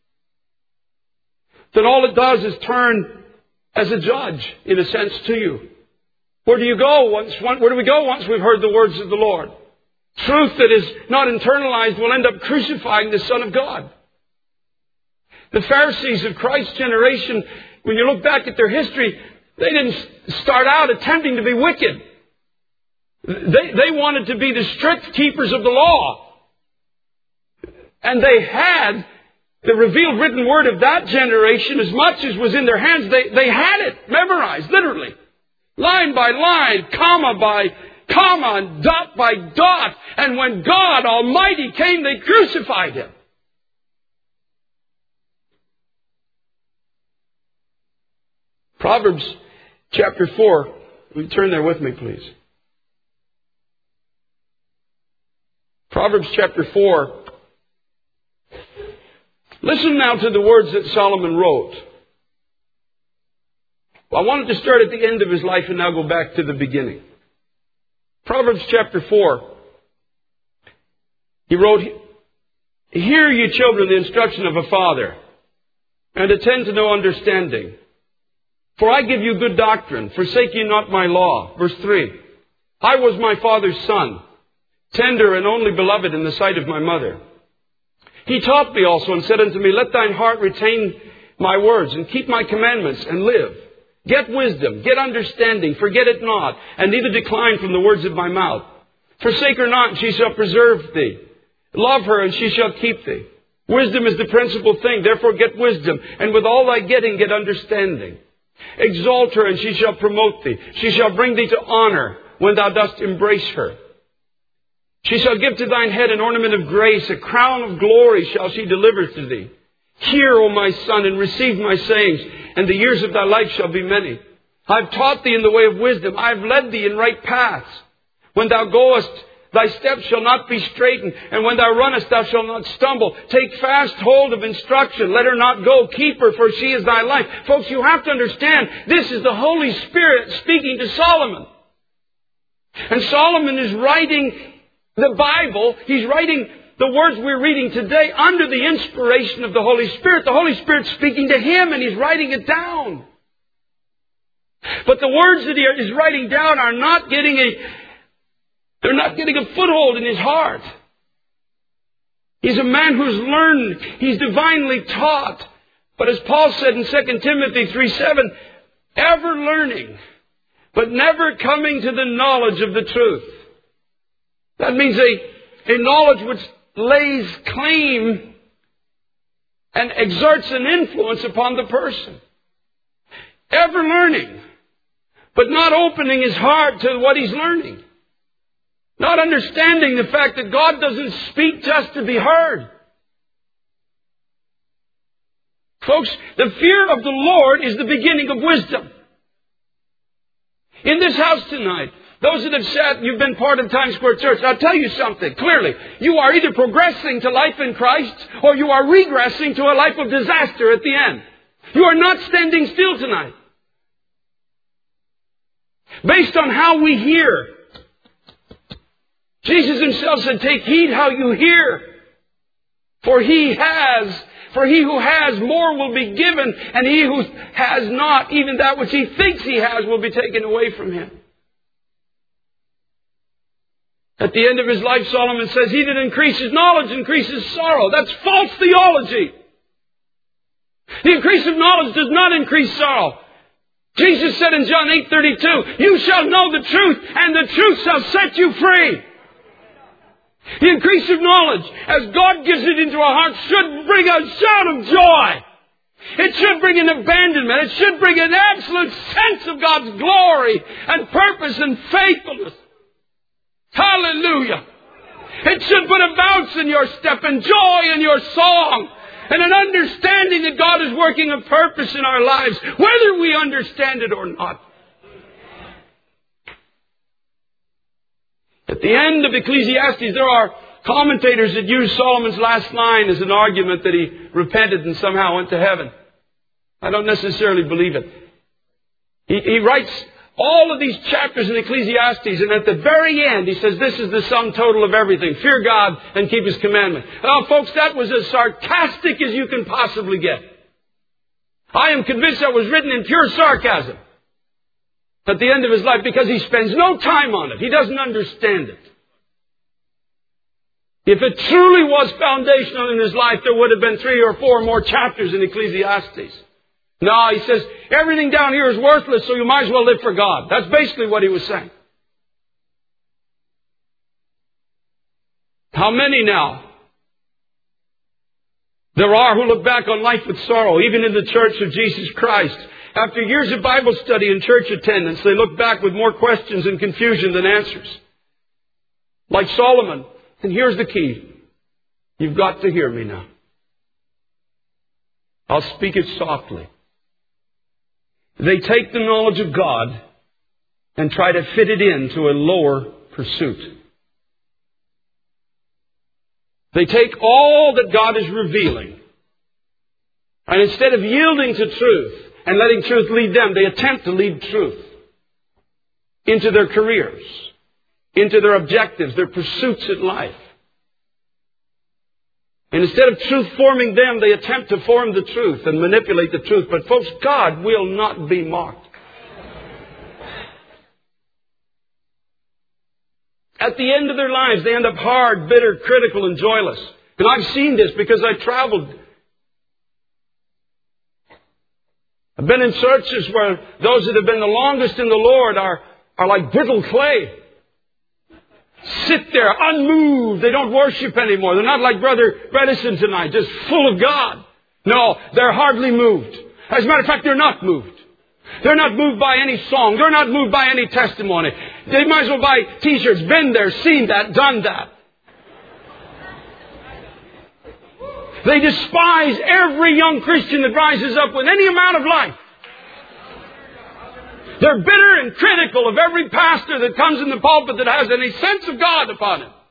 then all it does is turn as a judge, in a sense, to you. Where do you go once, where do we go once we've heard the words of the Lord? Truth that is not internalized will end up crucifying the Son of God. The Pharisees of Christ's generation, when you look back at their history, they didn't start out attempting to be wicked. They, they wanted to be the strict keepers of the law. And they had the revealed written word of that generation as much as was in their hands. They, they had it memorized, literally. Line by line, comma by comma, and dot by dot. And when God Almighty came, they crucified Him. Proverbs chapter four. Will you turn there with me, please? Proverbs chapter four. Listen now to the words that Solomon wrote. Well, I wanted to start at the end of his life and now go back to the beginning. Proverbs chapter four. He wrote, "Hear, ye children, the instruction of a father, and attend to no understanding. For I give you good doctrine, forsake ye not my law." Verse three. "I was my father's son, tender and only beloved in the sight of my mother. He taught me also and said unto me, Let thine heart retain my words, and keep my commandments, and live. Get wisdom, get understanding, forget it not, and neither decline from the words of my mouth. Forsake her not, and she shall preserve thee. Love her, and she shall keep thee. Wisdom is the principal thing, therefore get wisdom, and with all thy getting get understanding. Exalt her, and she shall promote thee. She shall bring thee to honor when thou dost embrace her. She shall give to thine head an ornament of grace, a crown of glory shall she deliver to thee. Hear, O my son, and receive my sayings, and the years of thy life shall be many. I have taught thee in the way of wisdom. I have led thee in right paths. When thou goest, thy steps shall not be straitened, and when thou runnest, thou shalt not stumble. Take fast hold of instruction. Let her not go. Keep her, for she is thy life." Folks, you have to understand, this is the Holy Spirit speaking to Solomon. And Solomon is writing the Bible. He's writing the words we're reading today under the inspiration of the Holy Spirit. The Holy Spirit's speaking to him, and he's writing it down. But the words that he is writing down are not getting a They're not getting a foothold in his heart. He's a man who's learned. He's divinely taught. But as Paul said in Second Timothy three seven, ever learning, but never coming to the knowledge of the truth. That means a, a knowledge which lays claim and exerts an influence upon the person. Ever learning, but not opening his heart to what he's learning. Not understanding the fact that God doesn't speak just to be heard. Folks, the fear of the Lord is the beginning of wisdom. In this house tonight, those that have sat, you've been part of Times Square Church, I'll tell you something clearly. You are either progressing to life in Christ, or you are regressing to a life of disaster at the end. You are not standing still tonight. Based on how we hear. Jesus himself said, "Take heed how you hear. For he has, for he who has more will be given, and he who has not, even that which he thinks he has, will be taken away from him." At the end of his life, Solomon says, "He that increases knowledge increases sorrow." That's false theology. The increase of knowledge does not increase sorrow. Jesus said in John eight thirty-two, "You shall know the truth, and the truth shall set you free." The increase of knowledge, as God gives it into our hearts, should bring a shout of joy. It should bring an abandonment. It should bring an absolute sense of God's glory and purpose and faithfulness. Hallelujah. It should put a bounce in your step and joy in your song and an understanding that God is working a purpose in our lives, whether we understand it or not. At the end of Ecclesiastes, there are commentators that use Solomon's last line as an argument that he repented and somehow went to heaven. I don't necessarily believe it. He, he writes all of these chapters in Ecclesiastes, and at the very end, he says, this is the sum total of everything. Fear God and keep His commandments. Now, folks, that was as sarcastic as you can possibly get. I am convinced that was written in pure sarcasm at the end of his life, because he spends no time on it. He doesn't understand it. If it truly was foundational in his life, there would have been three or four more chapters in Ecclesiastes. No, he says, everything down here is worthless, so you might as well live for God. That's basically what he was saying. How many now there are who look back on life with sorrow, even in the church of Jesus Christ, after years of Bible study and church attendance, they look back with more questions and confusion than answers. Like Solomon. And here's the key. You've got to hear me now. I'll speak it softly. They take the knowledge of God and try to fit it into a lower pursuit. They take all that God is revealing, and instead of yielding to truth and letting truth lead them, they attempt to lead truth into their careers, into their objectives, their pursuits in life. And instead of truth forming them, they attempt to form the truth and manipulate the truth. But folks, God will not be mocked. At the end of their lives, they end up hard, bitter, critical, and joyless. And I've seen this because I traveled. I've been in churches where those that have been the longest in the Lord are, are like brittle clay. Sit there unmoved. They don't worship anymore. They're not like Brother Bredesen tonight, just full of God. No, they're hardly moved. As a matter of fact, they're not moved. They're not moved by any song. They're not moved by any testimony. They might as well buy t-shirts. Been there, seen that, done that. They despise every young Christian that rises up with any amount of life. They're bitter and critical of every pastor that comes in the pulpit that has any sense of God upon him.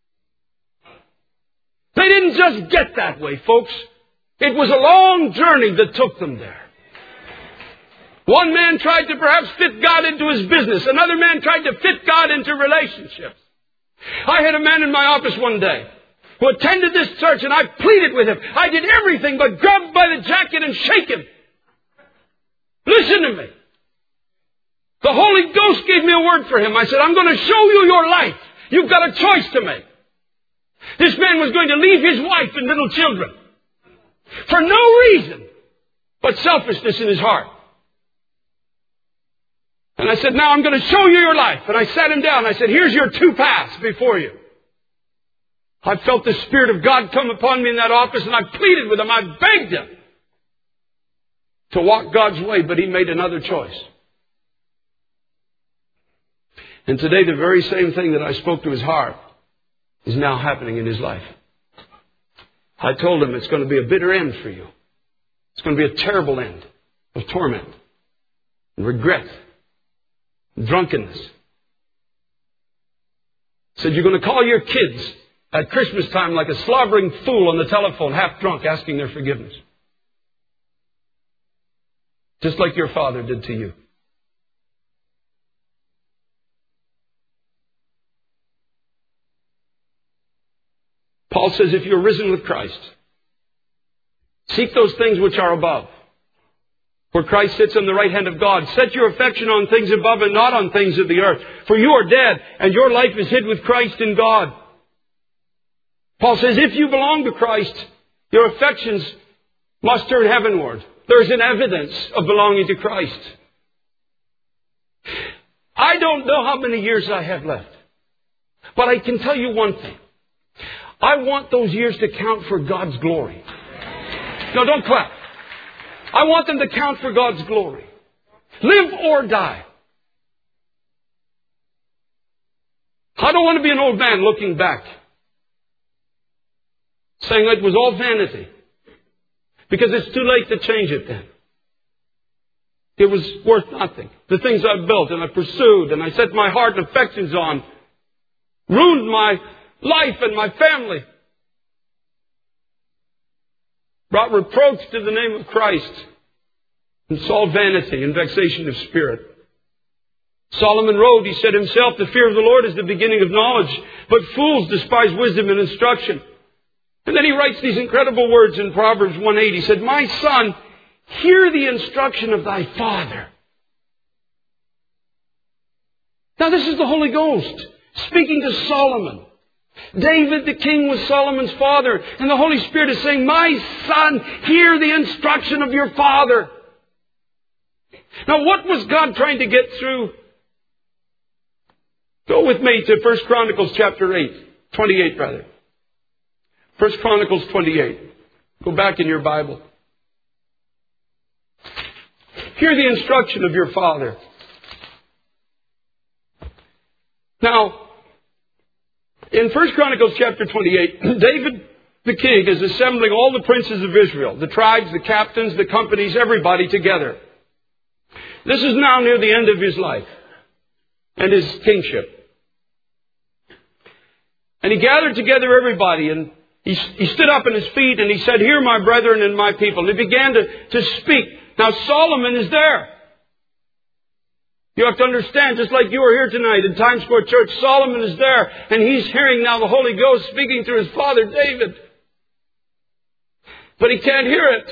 They didn't just get that way, folks. It was a long journey that took them there. One man tried to perhaps fit God into his business. Another man tried to fit God into relationships. I had a man in my office one day who attended this church, and I pleaded with him. I did everything but grab him by the jacket and shake him. Listen to me. The Holy Ghost gave me a word for him. I said, I'm going to show you your life. You've got a choice to make. This man was going to leave his wife and little children for no reason but selfishness in his heart. And I said, now I'm going to show you your life. And I sat him down. I said, here's your two paths before you. I felt the Spirit of God come upon me in that office, and I pleaded with him. I begged him to walk God's way, but he made another choice. And today the very same thing that I spoke to his heart is now happening in his life. I told him it's going to be a bitter end for you. It's going to be a terrible end of torment and regret and drunkenness. He said, you're going to call your kids at Christmas time like a slobbering fool on the telephone, half drunk, asking their forgiveness. Just like your father did to you. Paul says, if you're risen with Christ, seek those things which are above, where Christ sits on the right hand of God. Set your affection on things above and not on things of the earth. For you are dead, and your life is hid with Christ in God. Paul says, if you belong to Christ, your affections must turn heavenward. There's an evidence of belonging to Christ. I don't know how many years I have left, but I can tell you one thing. I want those years to count for God's glory. No, don't clap. I want them to count for God's glory. Live or die. I don't want to be an old man looking back, saying it was all vanity, because it's too late to change it then. It was worth nothing. The things I built and I pursued and I set my heart and affections on ruined my life and my family. Brought reproach to the name of Christ. And saw vanity and vexation of spirit. Solomon wrote, he said himself, the fear of the Lord is the beginning of knowledge, but fools despise wisdom and instruction. And then he writes these incredible words in Proverbs one eight. He said, my son, hear the instruction of thy father. Now this is the Holy Ghost speaking to Solomon. David the king was Solomon's father. And the Holy Spirit is saying, my son, hear the instruction of your father. Now what was God trying to get through? Go with me to First Chronicles chapter eight. twenty-eight rather. First Chronicles twenty-eight. Go back in your Bible. Hear the instruction of your father. Now, in First Chronicles chapter twenty-eight, David the king is assembling all the princes of Israel, the tribes, the captains, the companies, everybody together. This is now near the end of his life and his kingship. And he gathered together everybody, and he, he stood up on his feet and he said, "Hear my brethren and my people." And he began to, to speak. Now Solomon is there. You have to understand, just like you are here tonight in Times Square Church, Solomon is there, and he's hearing now the Holy Ghost speaking through his father David. But he can't hear it.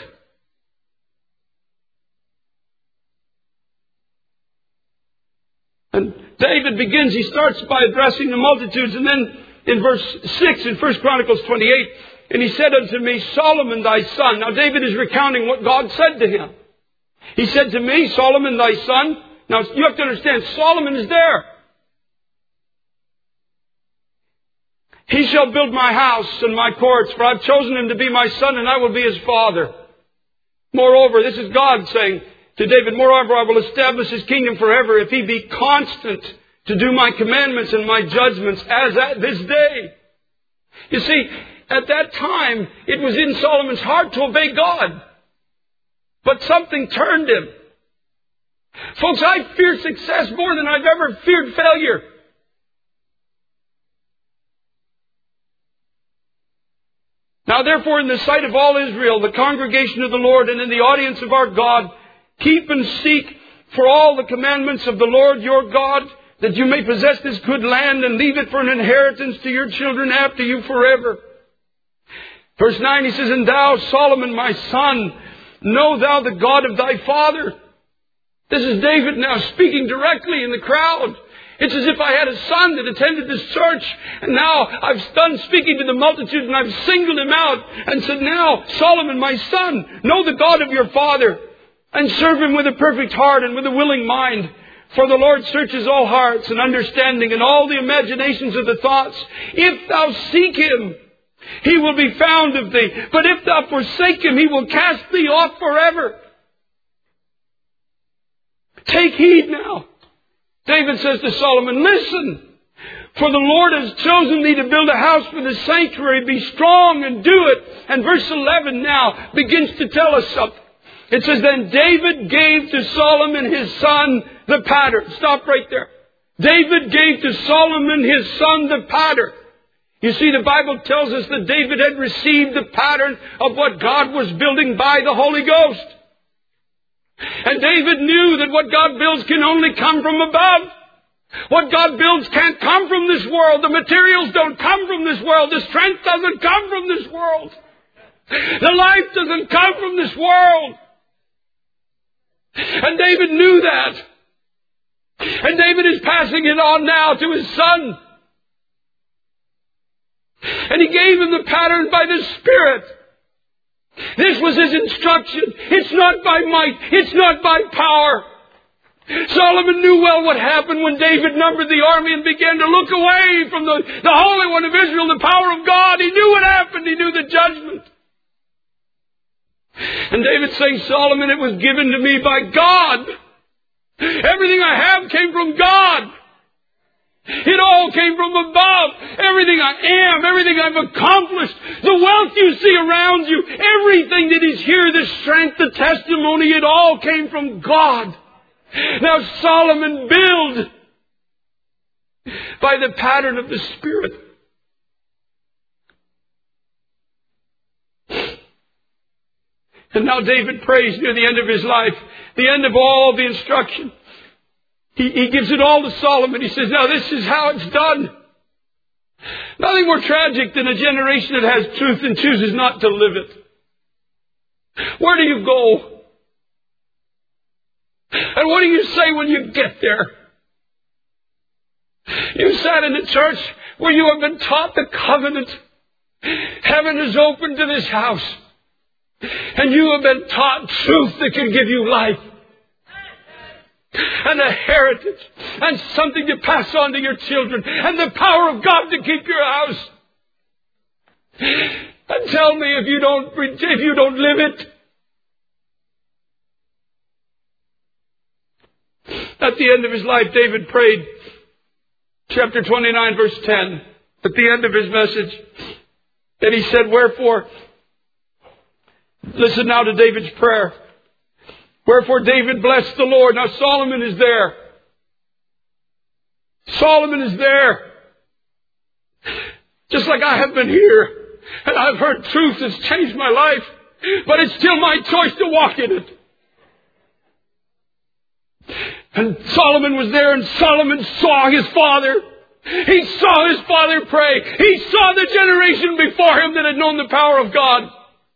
And David begins, he starts by addressing the multitudes, and then in verse six in First Chronicles twenty-eight, and he said unto me, "Solomon thy son." Now David is recounting what God said to him. He said to me, "Solomon thy son." Now you have to understand, Solomon is there. "He shall build my house and my courts, for I've chosen him to be my son, and I will be his father. Moreover," this is God saying to David, "moreover, I will establish his kingdom forever, if he be constant to do my commandments and my judgments, as at this day." You see, at that time, it was in Solomon's heart to obey God. But something turned him. Folks, I fear success more than I've ever feared failure. Now therefore, in the sight of all Israel, the congregation of the Lord, and in the audience of our God, keep and seek for all the commandments of the Lord your God, that you may possess this good land and leave it for an inheritance to your children after you forever. Verse nine, he says, "And thou, Solomon, my son, know thou the God of thy father." This is David now speaking directly in the crowd. It's as if I had a son that attended this church, and now I've done speaking to the multitude, and I've singled him out and said, "Now, Solomon, my son, know the God of your father, and serve him with a perfect heart and with a willing mind. For the Lord searches all hearts and understanding and all the imaginations of the thoughts. If thou seek him, he will be found of thee. But if thou forsake him, he will cast thee off forever." Take heed now. David says to Solomon, "Listen, for the Lord has chosen thee to build a house for the sanctuary. Be strong and do it." And verse eleven now begins to tell us something. It says, "Then David gave to Solomon his son the pattern." Stop right there. David gave to Solomon his son the pattern. You see, the Bible tells us that David had received the pattern of what God was building by the Holy Ghost. And David knew that what God builds can only come from above. What God builds can't come from this world. The materials don't come from this world. The strength doesn't come from this world. The life doesn't come from this world. And David knew that. And David is passing it on now to his son. And he gave him the pattern by the Spirit. This was his instruction. It's not by might. It's not by power. Solomon knew well what happened when David numbered the army and began to look away from the, the Holy One of Israel, the power of God. He knew what happened. He knew the judgment. And David's saying, "Solomon, it was given to me by God. Everything I have came from God. It all came from above. Everything I am, everything I've accomplished, the wealth you see around you, everything that is here, the strength, the testimony, it all came from God. Now Solomon build by the pattern of the Spirit." And now David prays near the end of his life, the end of all the instruction. He, he gives it all to Solomon. He says, "Now this is how it's done." Nothing more tragic than a generation that has truth and chooses not to live it. Where do you go? And what do you say when you get there? You sat in a church where you have been taught the covenant. Heaven is open to this house. And you have been taught truth that can give you life. And a heritage. And something to pass on to your children. And the power of God to keep your house. And tell me if you don't, if you don't live it. At the end of his life, David prayed, chapter twenty-nine, verse ten, at the end of his message. And he said, wherefore, listen now to David's prayer. Wherefore David blessed the Lord. Now Solomon is there. Solomon is there. Just like I have been here. And I've heard truth that's changed my life. But it's still my choice to walk in it. And Solomon was there, and Solomon saw his father. He saw his father pray. He saw the generation before him that had known the power of God.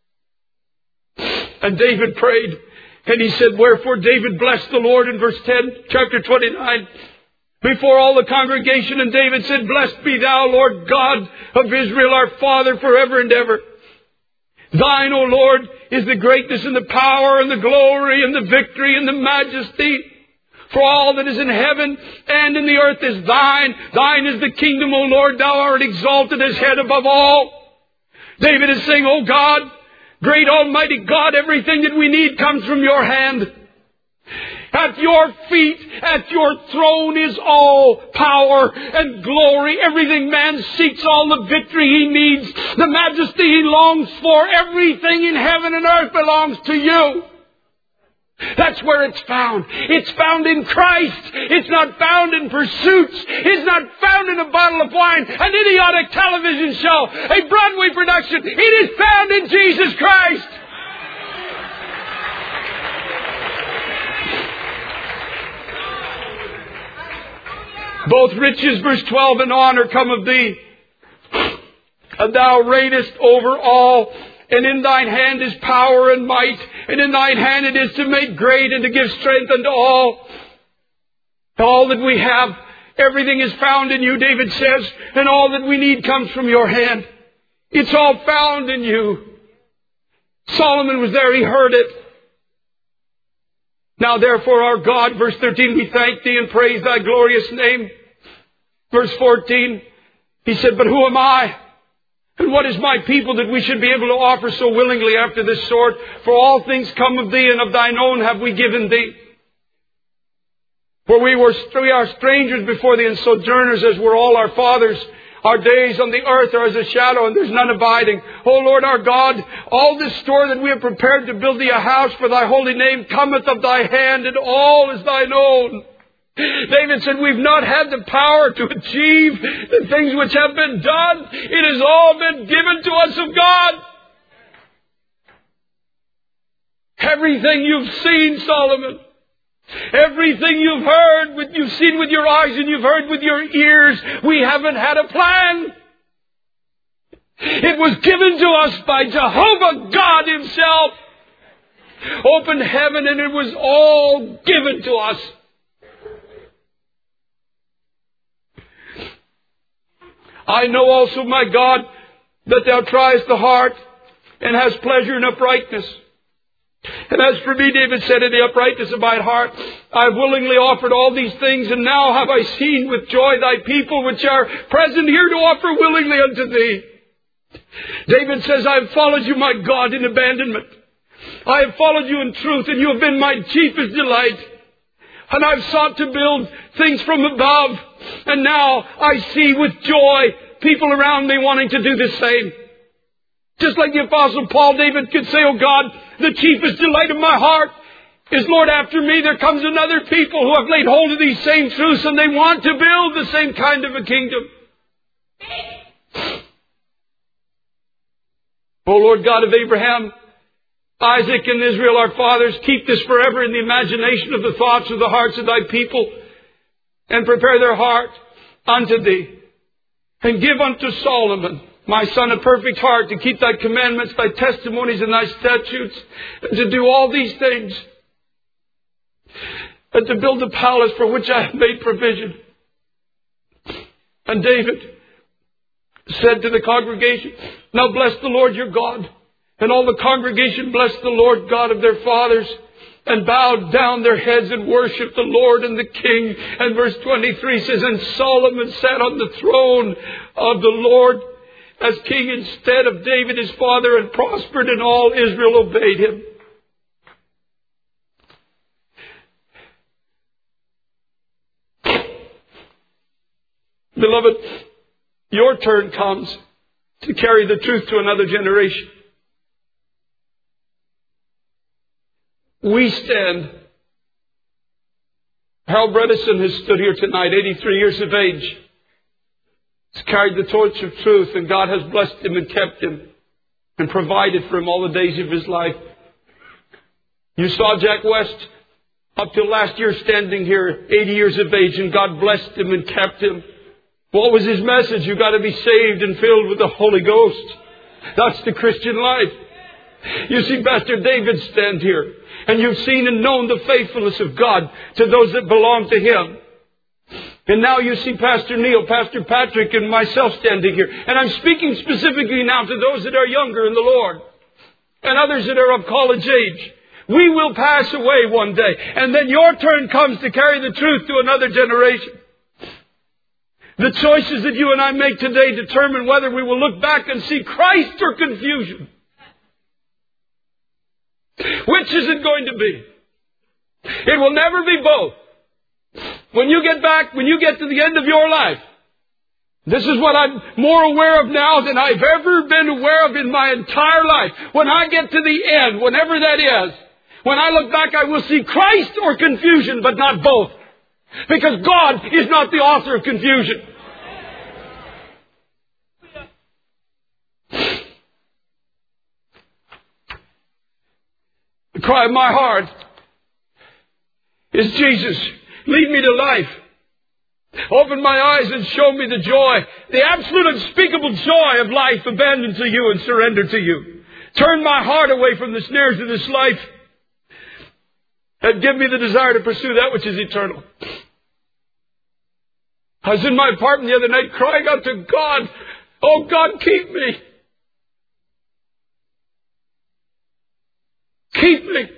And David prayed. And he said, wherefore David blessed the Lord in verse ten, chapter twenty-nine. Before all the congregation, and David said, blessed be thou, Lord God of Israel, our Father, forever and ever. Thine, O Lord, is the greatness and the power and the glory and the victory and the majesty. For all that is in heaven and in the earth is thine. Thine is the kingdom, O Lord. Thou art exalted as head above all. David is saying, O God, great Almighty God, everything that we need comes from your hand. At your feet, at your throne is all power and glory. Everything man seeks, all the victory he needs, the majesty he longs for, everything in heaven and earth belongs to you. That's where it's found. It's found in Christ. It's not found in pursuits. It's not found in a bottle of wine, an idiotic television show, a Broadway production. It is found in Jesus Christ. Both riches, verse twelve, and honor come of thee. And thou reignest over all. And in thine hand is power and might. And in thine hand it is to make great and to give strength unto all. All that we have, everything is found in you, David says. And all that we need comes from your hand. It's all found in you. Solomon was there, he heard it. Now therefore our God, verse thirteen, we thank thee and praise thy glorious name. Verse fourteen, he said, but who am I? And what is my people that we should be able to offer so willingly after this sort? For all things come of thee, and of thine own have we given thee. For we were we are strangers before thee, and sojourners as were all our fathers. Our days on the earth are as a shadow, and there's none abiding. O Lord our God, all this store that we have prepared to build thee a house for thy holy name cometh of thy hand, and all is thine own. David said, we've not had the power to achieve the things which have been done. It has all been given to us of God. Everything you've seen, Solomon, everything you've heard, with, you've seen with your eyes and you've heard with your ears, we haven't had a plan. It was given to us by Jehovah God Himself. Opened heaven and it was all given to us. I know also, my God, that thou triest the heart and hast pleasure in uprightness. And as for me, David said, in the uprightness of my heart, I have willingly offered all these things, and now have I seen with joy thy people which are present here to offer willingly unto thee. David says, I have followed you, my God, in abandonment. I have followed you in truth, and you have been my chiefest delight. And I've sought to build things from above. And now I see with joy people around me wanting to do the same. Just like the Apostle Paul, David could say, oh God, the chiefest delight of my heart is, Lord, after me there comes another people who have laid hold of these same truths and they want to build the same kind of a kingdom. O Lord God of Abraham, Isaac and Israel, our fathers, keep this forever in the imagination of the thoughts of the hearts of thy people, and prepare their heart unto thee. And give unto Solomon, my son, a perfect heart to keep thy commandments, thy testimonies, and thy statutes, and to do all these things, and to build the palace for which I have made provision. And David said to the congregation, now bless the Lord your God. And all the congregation blessed the Lord God of their fathers, and bowed down their heads and worshipped the Lord and the King. And verse twenty-three says, and Solomon sat on the throne of the Lord as king instead of David his father, and prospered, and all Israel obeyed him. Beloved, your turn comes to carry the truth to another generation. We stand. Harold Bredesen has stood here tonight, eighty-three years of age. He's carried the torch of truth, and God has blessed him and kept him and provided for him all the days of his life. You saw Jack West up till last year standing here, eighty years of age, and God blessed him and kept him. What was his message? You've got to be saved and filled with the Holy Ghost. That's the Christian life. You see Pastor David stand here, and you've seen and known the faithfulness of God to those that belong to Him. And now you see Pastor Neil, Pastor Patrick, and myself standing here. And I'm speaking specifically now to those that are younger in the Lord, and others that are of college age. We will pass away one day, and then your turn comes to carry the truth to another generation. The choices that you and I make today determine whether we will look back and see Christ or confusion. Which is it going to be? It will never be both. When you get back, when you get to the end of your life, this is what I'm more aware of now than I've ever been aware of in my entire life. When I get to the end, whenever that is, when I look back, I will see Christ or confusion, but not both. Because God is not the author of confusion. The cry of my heart is, Jesus, lead me to life. Open my eyes and show me the joy, the absolute unspeakable joy of life abandoned to you and surrendered to you. Turn my heart away from the snares of this life and give me the desire to pursue that which is eternal. I was in my apartment the other night crying out to God, oh God, keep me. Keep me.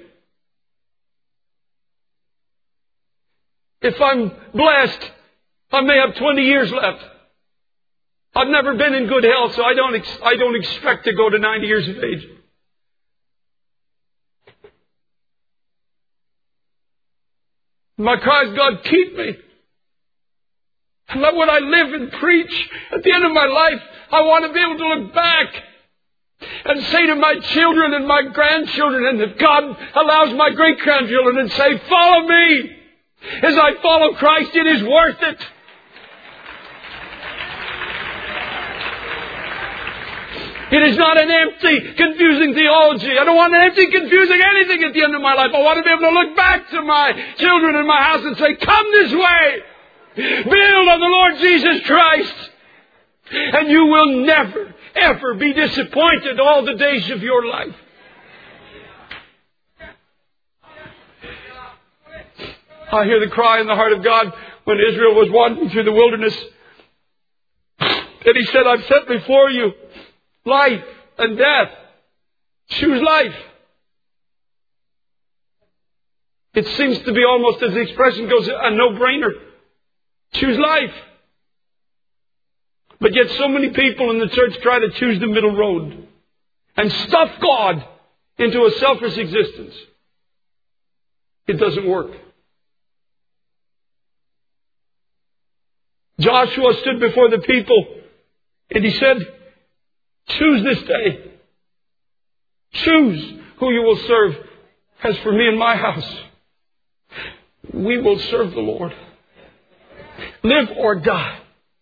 If I'm blessed, I may have twenty years left. I've never been in good health, so I don't ex- I don't expect to go to ninety years of age. My cry is, God, keep me. And let when I live and preach at the end of my life, I want to be able to look back and say to my children and my grandchildren, and if God allows my great-grandchildren, and say, follow me. As I follow Christ, it is worth it. It is not an empty, confusing theology. I don't want an empty, confusing anything at the end of my life. I want to be able to look back to my children in my house and say, come this way. Build on the Lord Jesus Christ. And you will never, ever be disappointed all the days of your life. I hear the cry in the heart of God when Israel was wandering through the wilderness. And He said, I've set before you life and death. Choose life. It seems to be almost, as the expression goes, a no-brainer. Choose life. But yet so many people in the church try to choose the middle road and stuff God into a selfish existence. It doesn't work. Joshua stood before the people and he said, choose this day. Choose who you will serve. As for me and my house, we will serve the Lord. Live or die.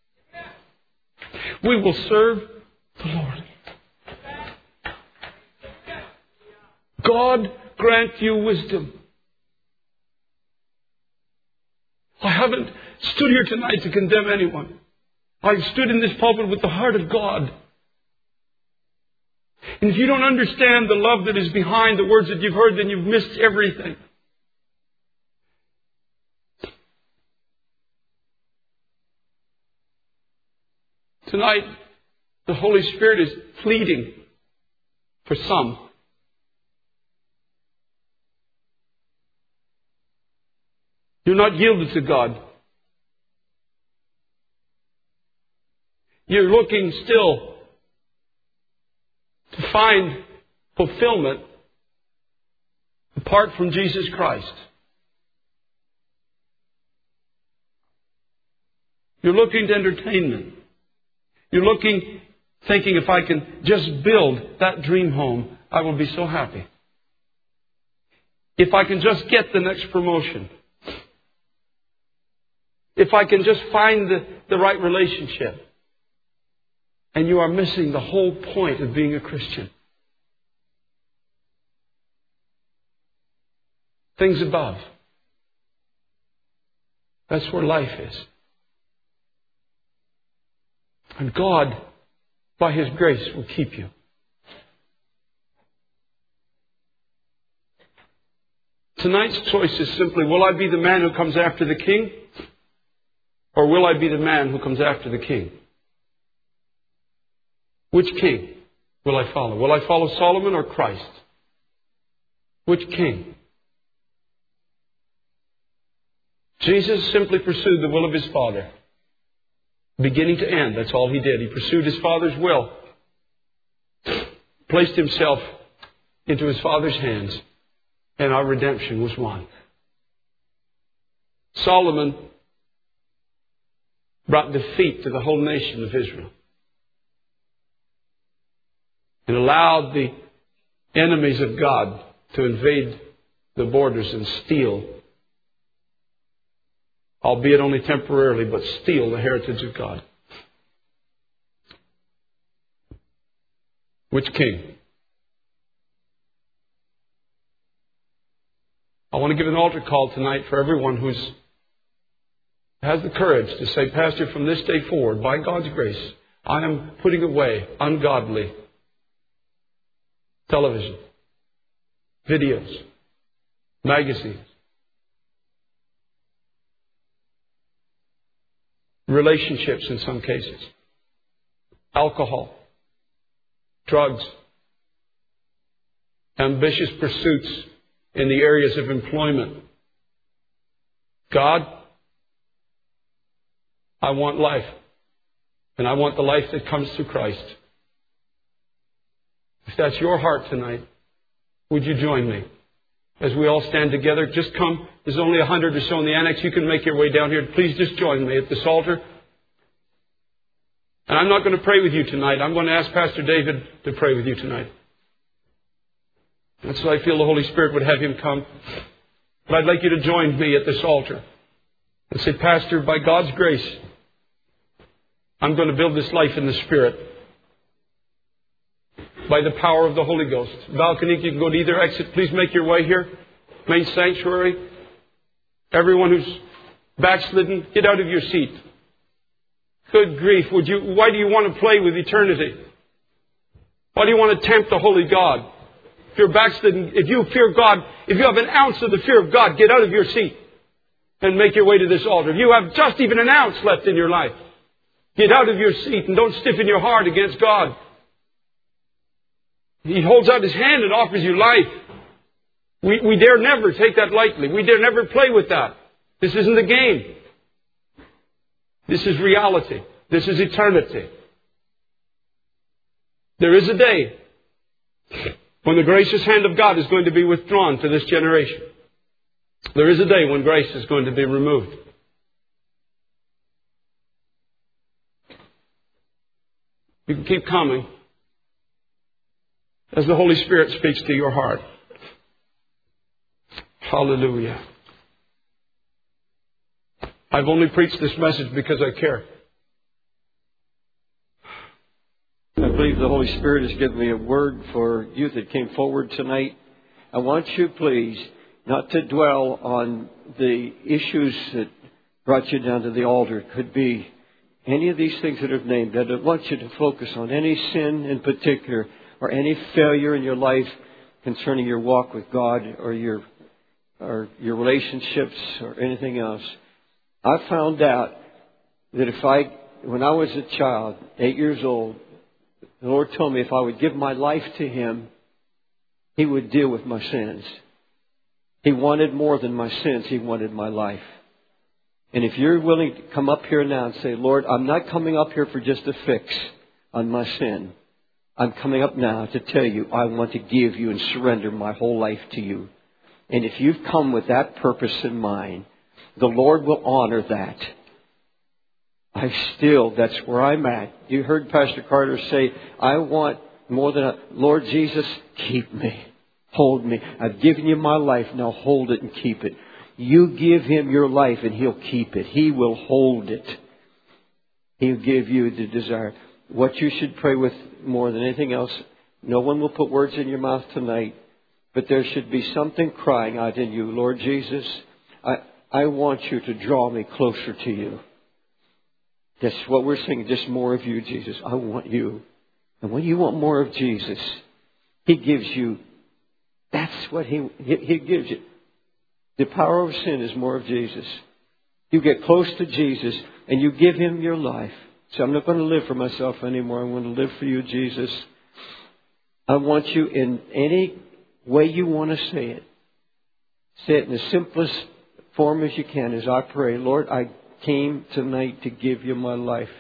We will serve the Lord. God grant you wisdom. I haven't stood here tonight to condemn anyone. I've stood in this pulpit with the heart of God. And if you don't understand the love that is behind the words that you've heard, then you've missed everything. Tonight, the Holy Spirit is pleading for some. You're not yielded to God. You're looking still to find fulfillment apart from Jesus Christ. You're looking to entertainment. You're looking, thinking, if I can just build that dream home, I will be so happy. If I can just get the next promotion. If I can just find the, the right relationship. And you are missing the whole point of being a Christian. Things above. That's where life is. And God, by His grace, will keep you. Tonight's choice is simply, will I be the man who comes after the king? Or will I be the man who comes after the king? Which king will I follow? Will I follow Solomon or Christ? Which king? Jesus simply pursued the will of His Father. Beginning to end, that's all He did. He pursued His Father's will. Placed Himself into His Father's hands. And our redemption was won. Solomon brought defeat to the whole nation of Israel. And allowed the enemies of God to invade the borders and steal, albeit only temporarily, but steal the heritage of God. Which king? I want to give an altar call tonight for everyone who has the courage to say, Pastor, from this day forward, by God's grace, I am putting away ungodly television, videos, magazines, relationships in some cases, alcohol, drugs, ambitious pursuits in the areas of employment. God, I want life. And I want the life that comes through Christ. If that's your heart tonight, would you join me? As we all stand together, just come. There's only a hundred or so in the annex. You can make your way down here. Please just join me at this altar. And I'm not going to pray with you tonight. I'm going to ask Pastor David to pray with you tonight. And so I feel the Holy Spirit would have him come. But I'd like you to join me at this altar and say, Pastor, by God's grace, I'm going to build this life in the Spirit. By the power of the Holy Ghost. Balcony, you can go to either exit. Please make your way here. Main sanctuary. Everyone who's backslidden, get out of your seat. Good grief. Would you, why do you want to play with eternity? Why do you want to tempt the Holy God? If you're backslidden, if you fear God, if you have an ounce of the fear of God, get out of your seat and make your way to this altar. If you have just even an ounce left in your life, get out of your seat and don't stiffen your heart against God. He holds out His hand and offers you life. We, we dare never take that lightly. We dare never play with that. This isn't a game. This is reality. This is eternity. There is a day when the gracious hand of God is going to be withdrawn to this generation. There is a day when grace is going to be removed. You can keep coming as the Holy Spirit speaks to your heart. Hallelujah. I've only preached this message because I care. I believe the Holy Spirit has given me a word for youth that came forward tonight. I want you, please, not to dwell on the issues that brought you down to the altar. It could be any of these things that I've named. I don't want you to focus on any sin in particular or any failure in your life concerning your walk with God or your or your relationships or anything else. I found out that if I, when I was a child, eight years old, the Lord told me if I would give my life to Him, He would deal with my sins. He wanted more than my sins. He wanted my life. And if you're willing to come up here now and say, Lord, I'm not coming up here for just a fix on my sin. I'm coming up now to tell you I want to give you and surrender my whole life to you. And if you've come with that purpose in mind, the Lord will honor that. I still, that's where I'm at. You heard Pastor Carter say, I want more than a, Lord Jesus, keep me. Hold me. I've given you my life. Now hold it and keep it. You give Him your life and He'll keep it. He will hold it. He'll give you the desire. What you should pray with more than anything else, no one will put words in your mouth tonight, but there should be something crying out in you. Lord Jesus, I, I want you to draw me closer to you. That's what we're saying, just more of you, Jesus. I want you. And when you want more of Jesus, He gives you, that's what He, He, he gives you. The power of sin is more of Jesus. You get close to Jesus and you give Him your life. So I'm not going to live for myself anymore. I'm going to live for you, Jesus. I want you in any way you want to say it. Say it in the simplest form as you can as I pray. Lord, I came tonight to give you my life.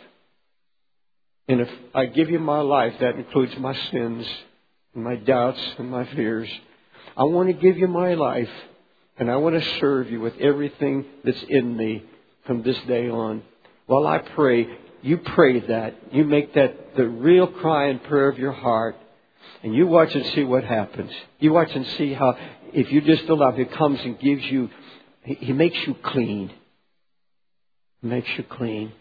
And if I give you my life, that includes my sins, and my doubts, and my fears. I want to give you my life, and I want to serve you with everything that's in me from this day on. While I pray, you pray that. You make that the real cry and prayer of your heart. And you watch and see what happens. You watch and see how, if you just allow Him, He comes and gives you, He, he makes you clean. He makes you clean.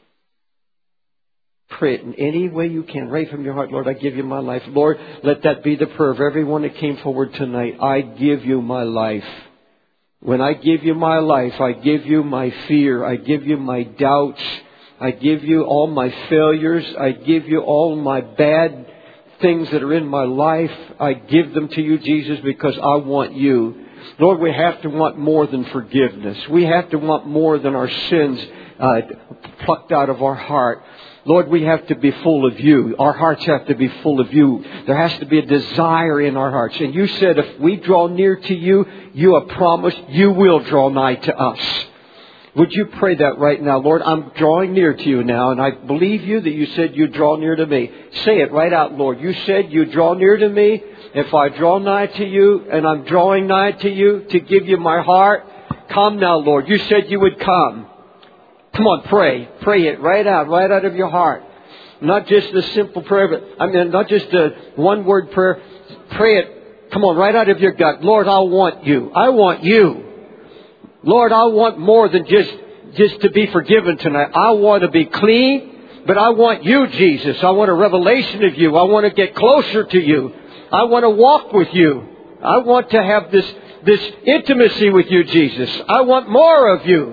Pray it in any way you can, right from your heart. Lord, I give you my life. Lord, let that be the prayer of everyone that came forward tonight. I give you my life. When I give you my life, I give you my fear. I give you my doubts. I give you all my failures. I give you all my bad things that are in my life. I give them to you, Jesus, because I want you. Lord, we have to want more than forgiveness. We have to want more than our sins uh, plucked out of our heart. Lord, we have to be full of you. Our hearts have to be full of you. There has to be a desire in our hearts. And you said if we draw near to you, you have promised you will draw nigh to us. Would you pray that right now? Lord, I'm drawing near to you now, and I believe you that you said you draw near to me. Say it right out, Lord. You said you draw near to me. If I draw nigh to you, and I'm drawing nigh to you to give you my heart, come now, Lord. You said you would come. Come on, pray. Pray it right out, right out of your heart. Not just the simple prayer, but I mean, not just a one-word prayer. Pray it, come on, right out of your gut. Lord, I want you. I want you. Lord, I want more than just, just to be forgiven tonight. I want to be clean, but I want you, Jesus. I want a revelation of you. I want to get closer to you. I want to walk with you. I want to have this, this intimacy with you, Jesus. I want more of you.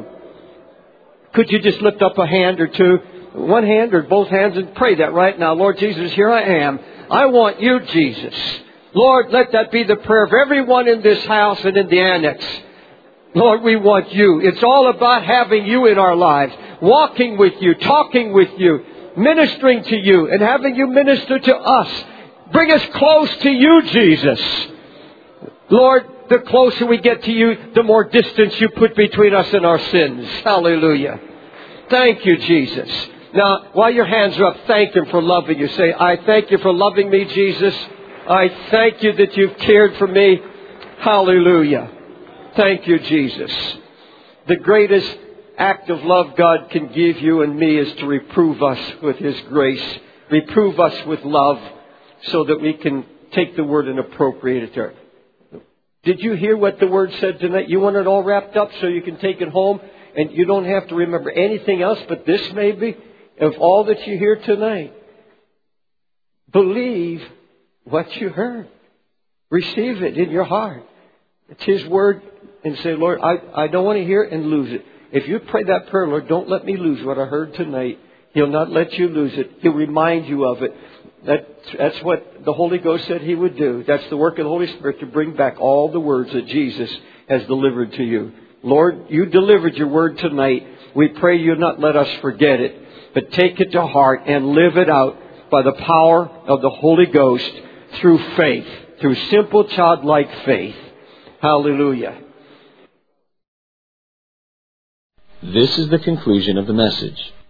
Could you just lift up a hand or two, one hand or both hands, and pray that right now? Lord Jesus, here I am. I want you, Jesus. Lord, let that be the prayer of everyone in this house and in the annex. Lord, we want you. It's all about having you in our lives, walking with you, talking with you, ministering to you, and having you minister to us. Bring us close to you, Jesus. Lord, the closer we get to you, the more distance you put between us and our sins. Hallelujah. Thank you, Jesus. Now, while your hands are up, thank Him for loving you. Say, I thank you for loving me, Jesus. I thank you that you've cared for me. Hallelujah. Thank you, Jesus. The greatest act of love God can give you and me is to reprove us with His grace. Reprove us with love so that we can take the word and appropriate it there. Did you hear what the word said tonight? You want it all wrapped up so you can take it home and you don't have to remember anything else but this maybe of all that you hear tonight. Believe what you heard. Receive it in your heart. It's His word. And say, Lord, I, I don't want to hear it and lose it. If you pray that prayer, Lord, don't let me lose what I heard tonight. He'll not let you lose it. He'll remind you of it. That, that's what the Holy Ghost said He would do. That's the work of the Holy Spirit to bring back all the words that Jesus has delivered to you. Lord, you delivered your word tonight. We pray you not let us forget it, but take it to heart and live it out by the power of the Holy Ghost through faith, through simple childlike faith. Hallelujah. This is the conclusion of the message.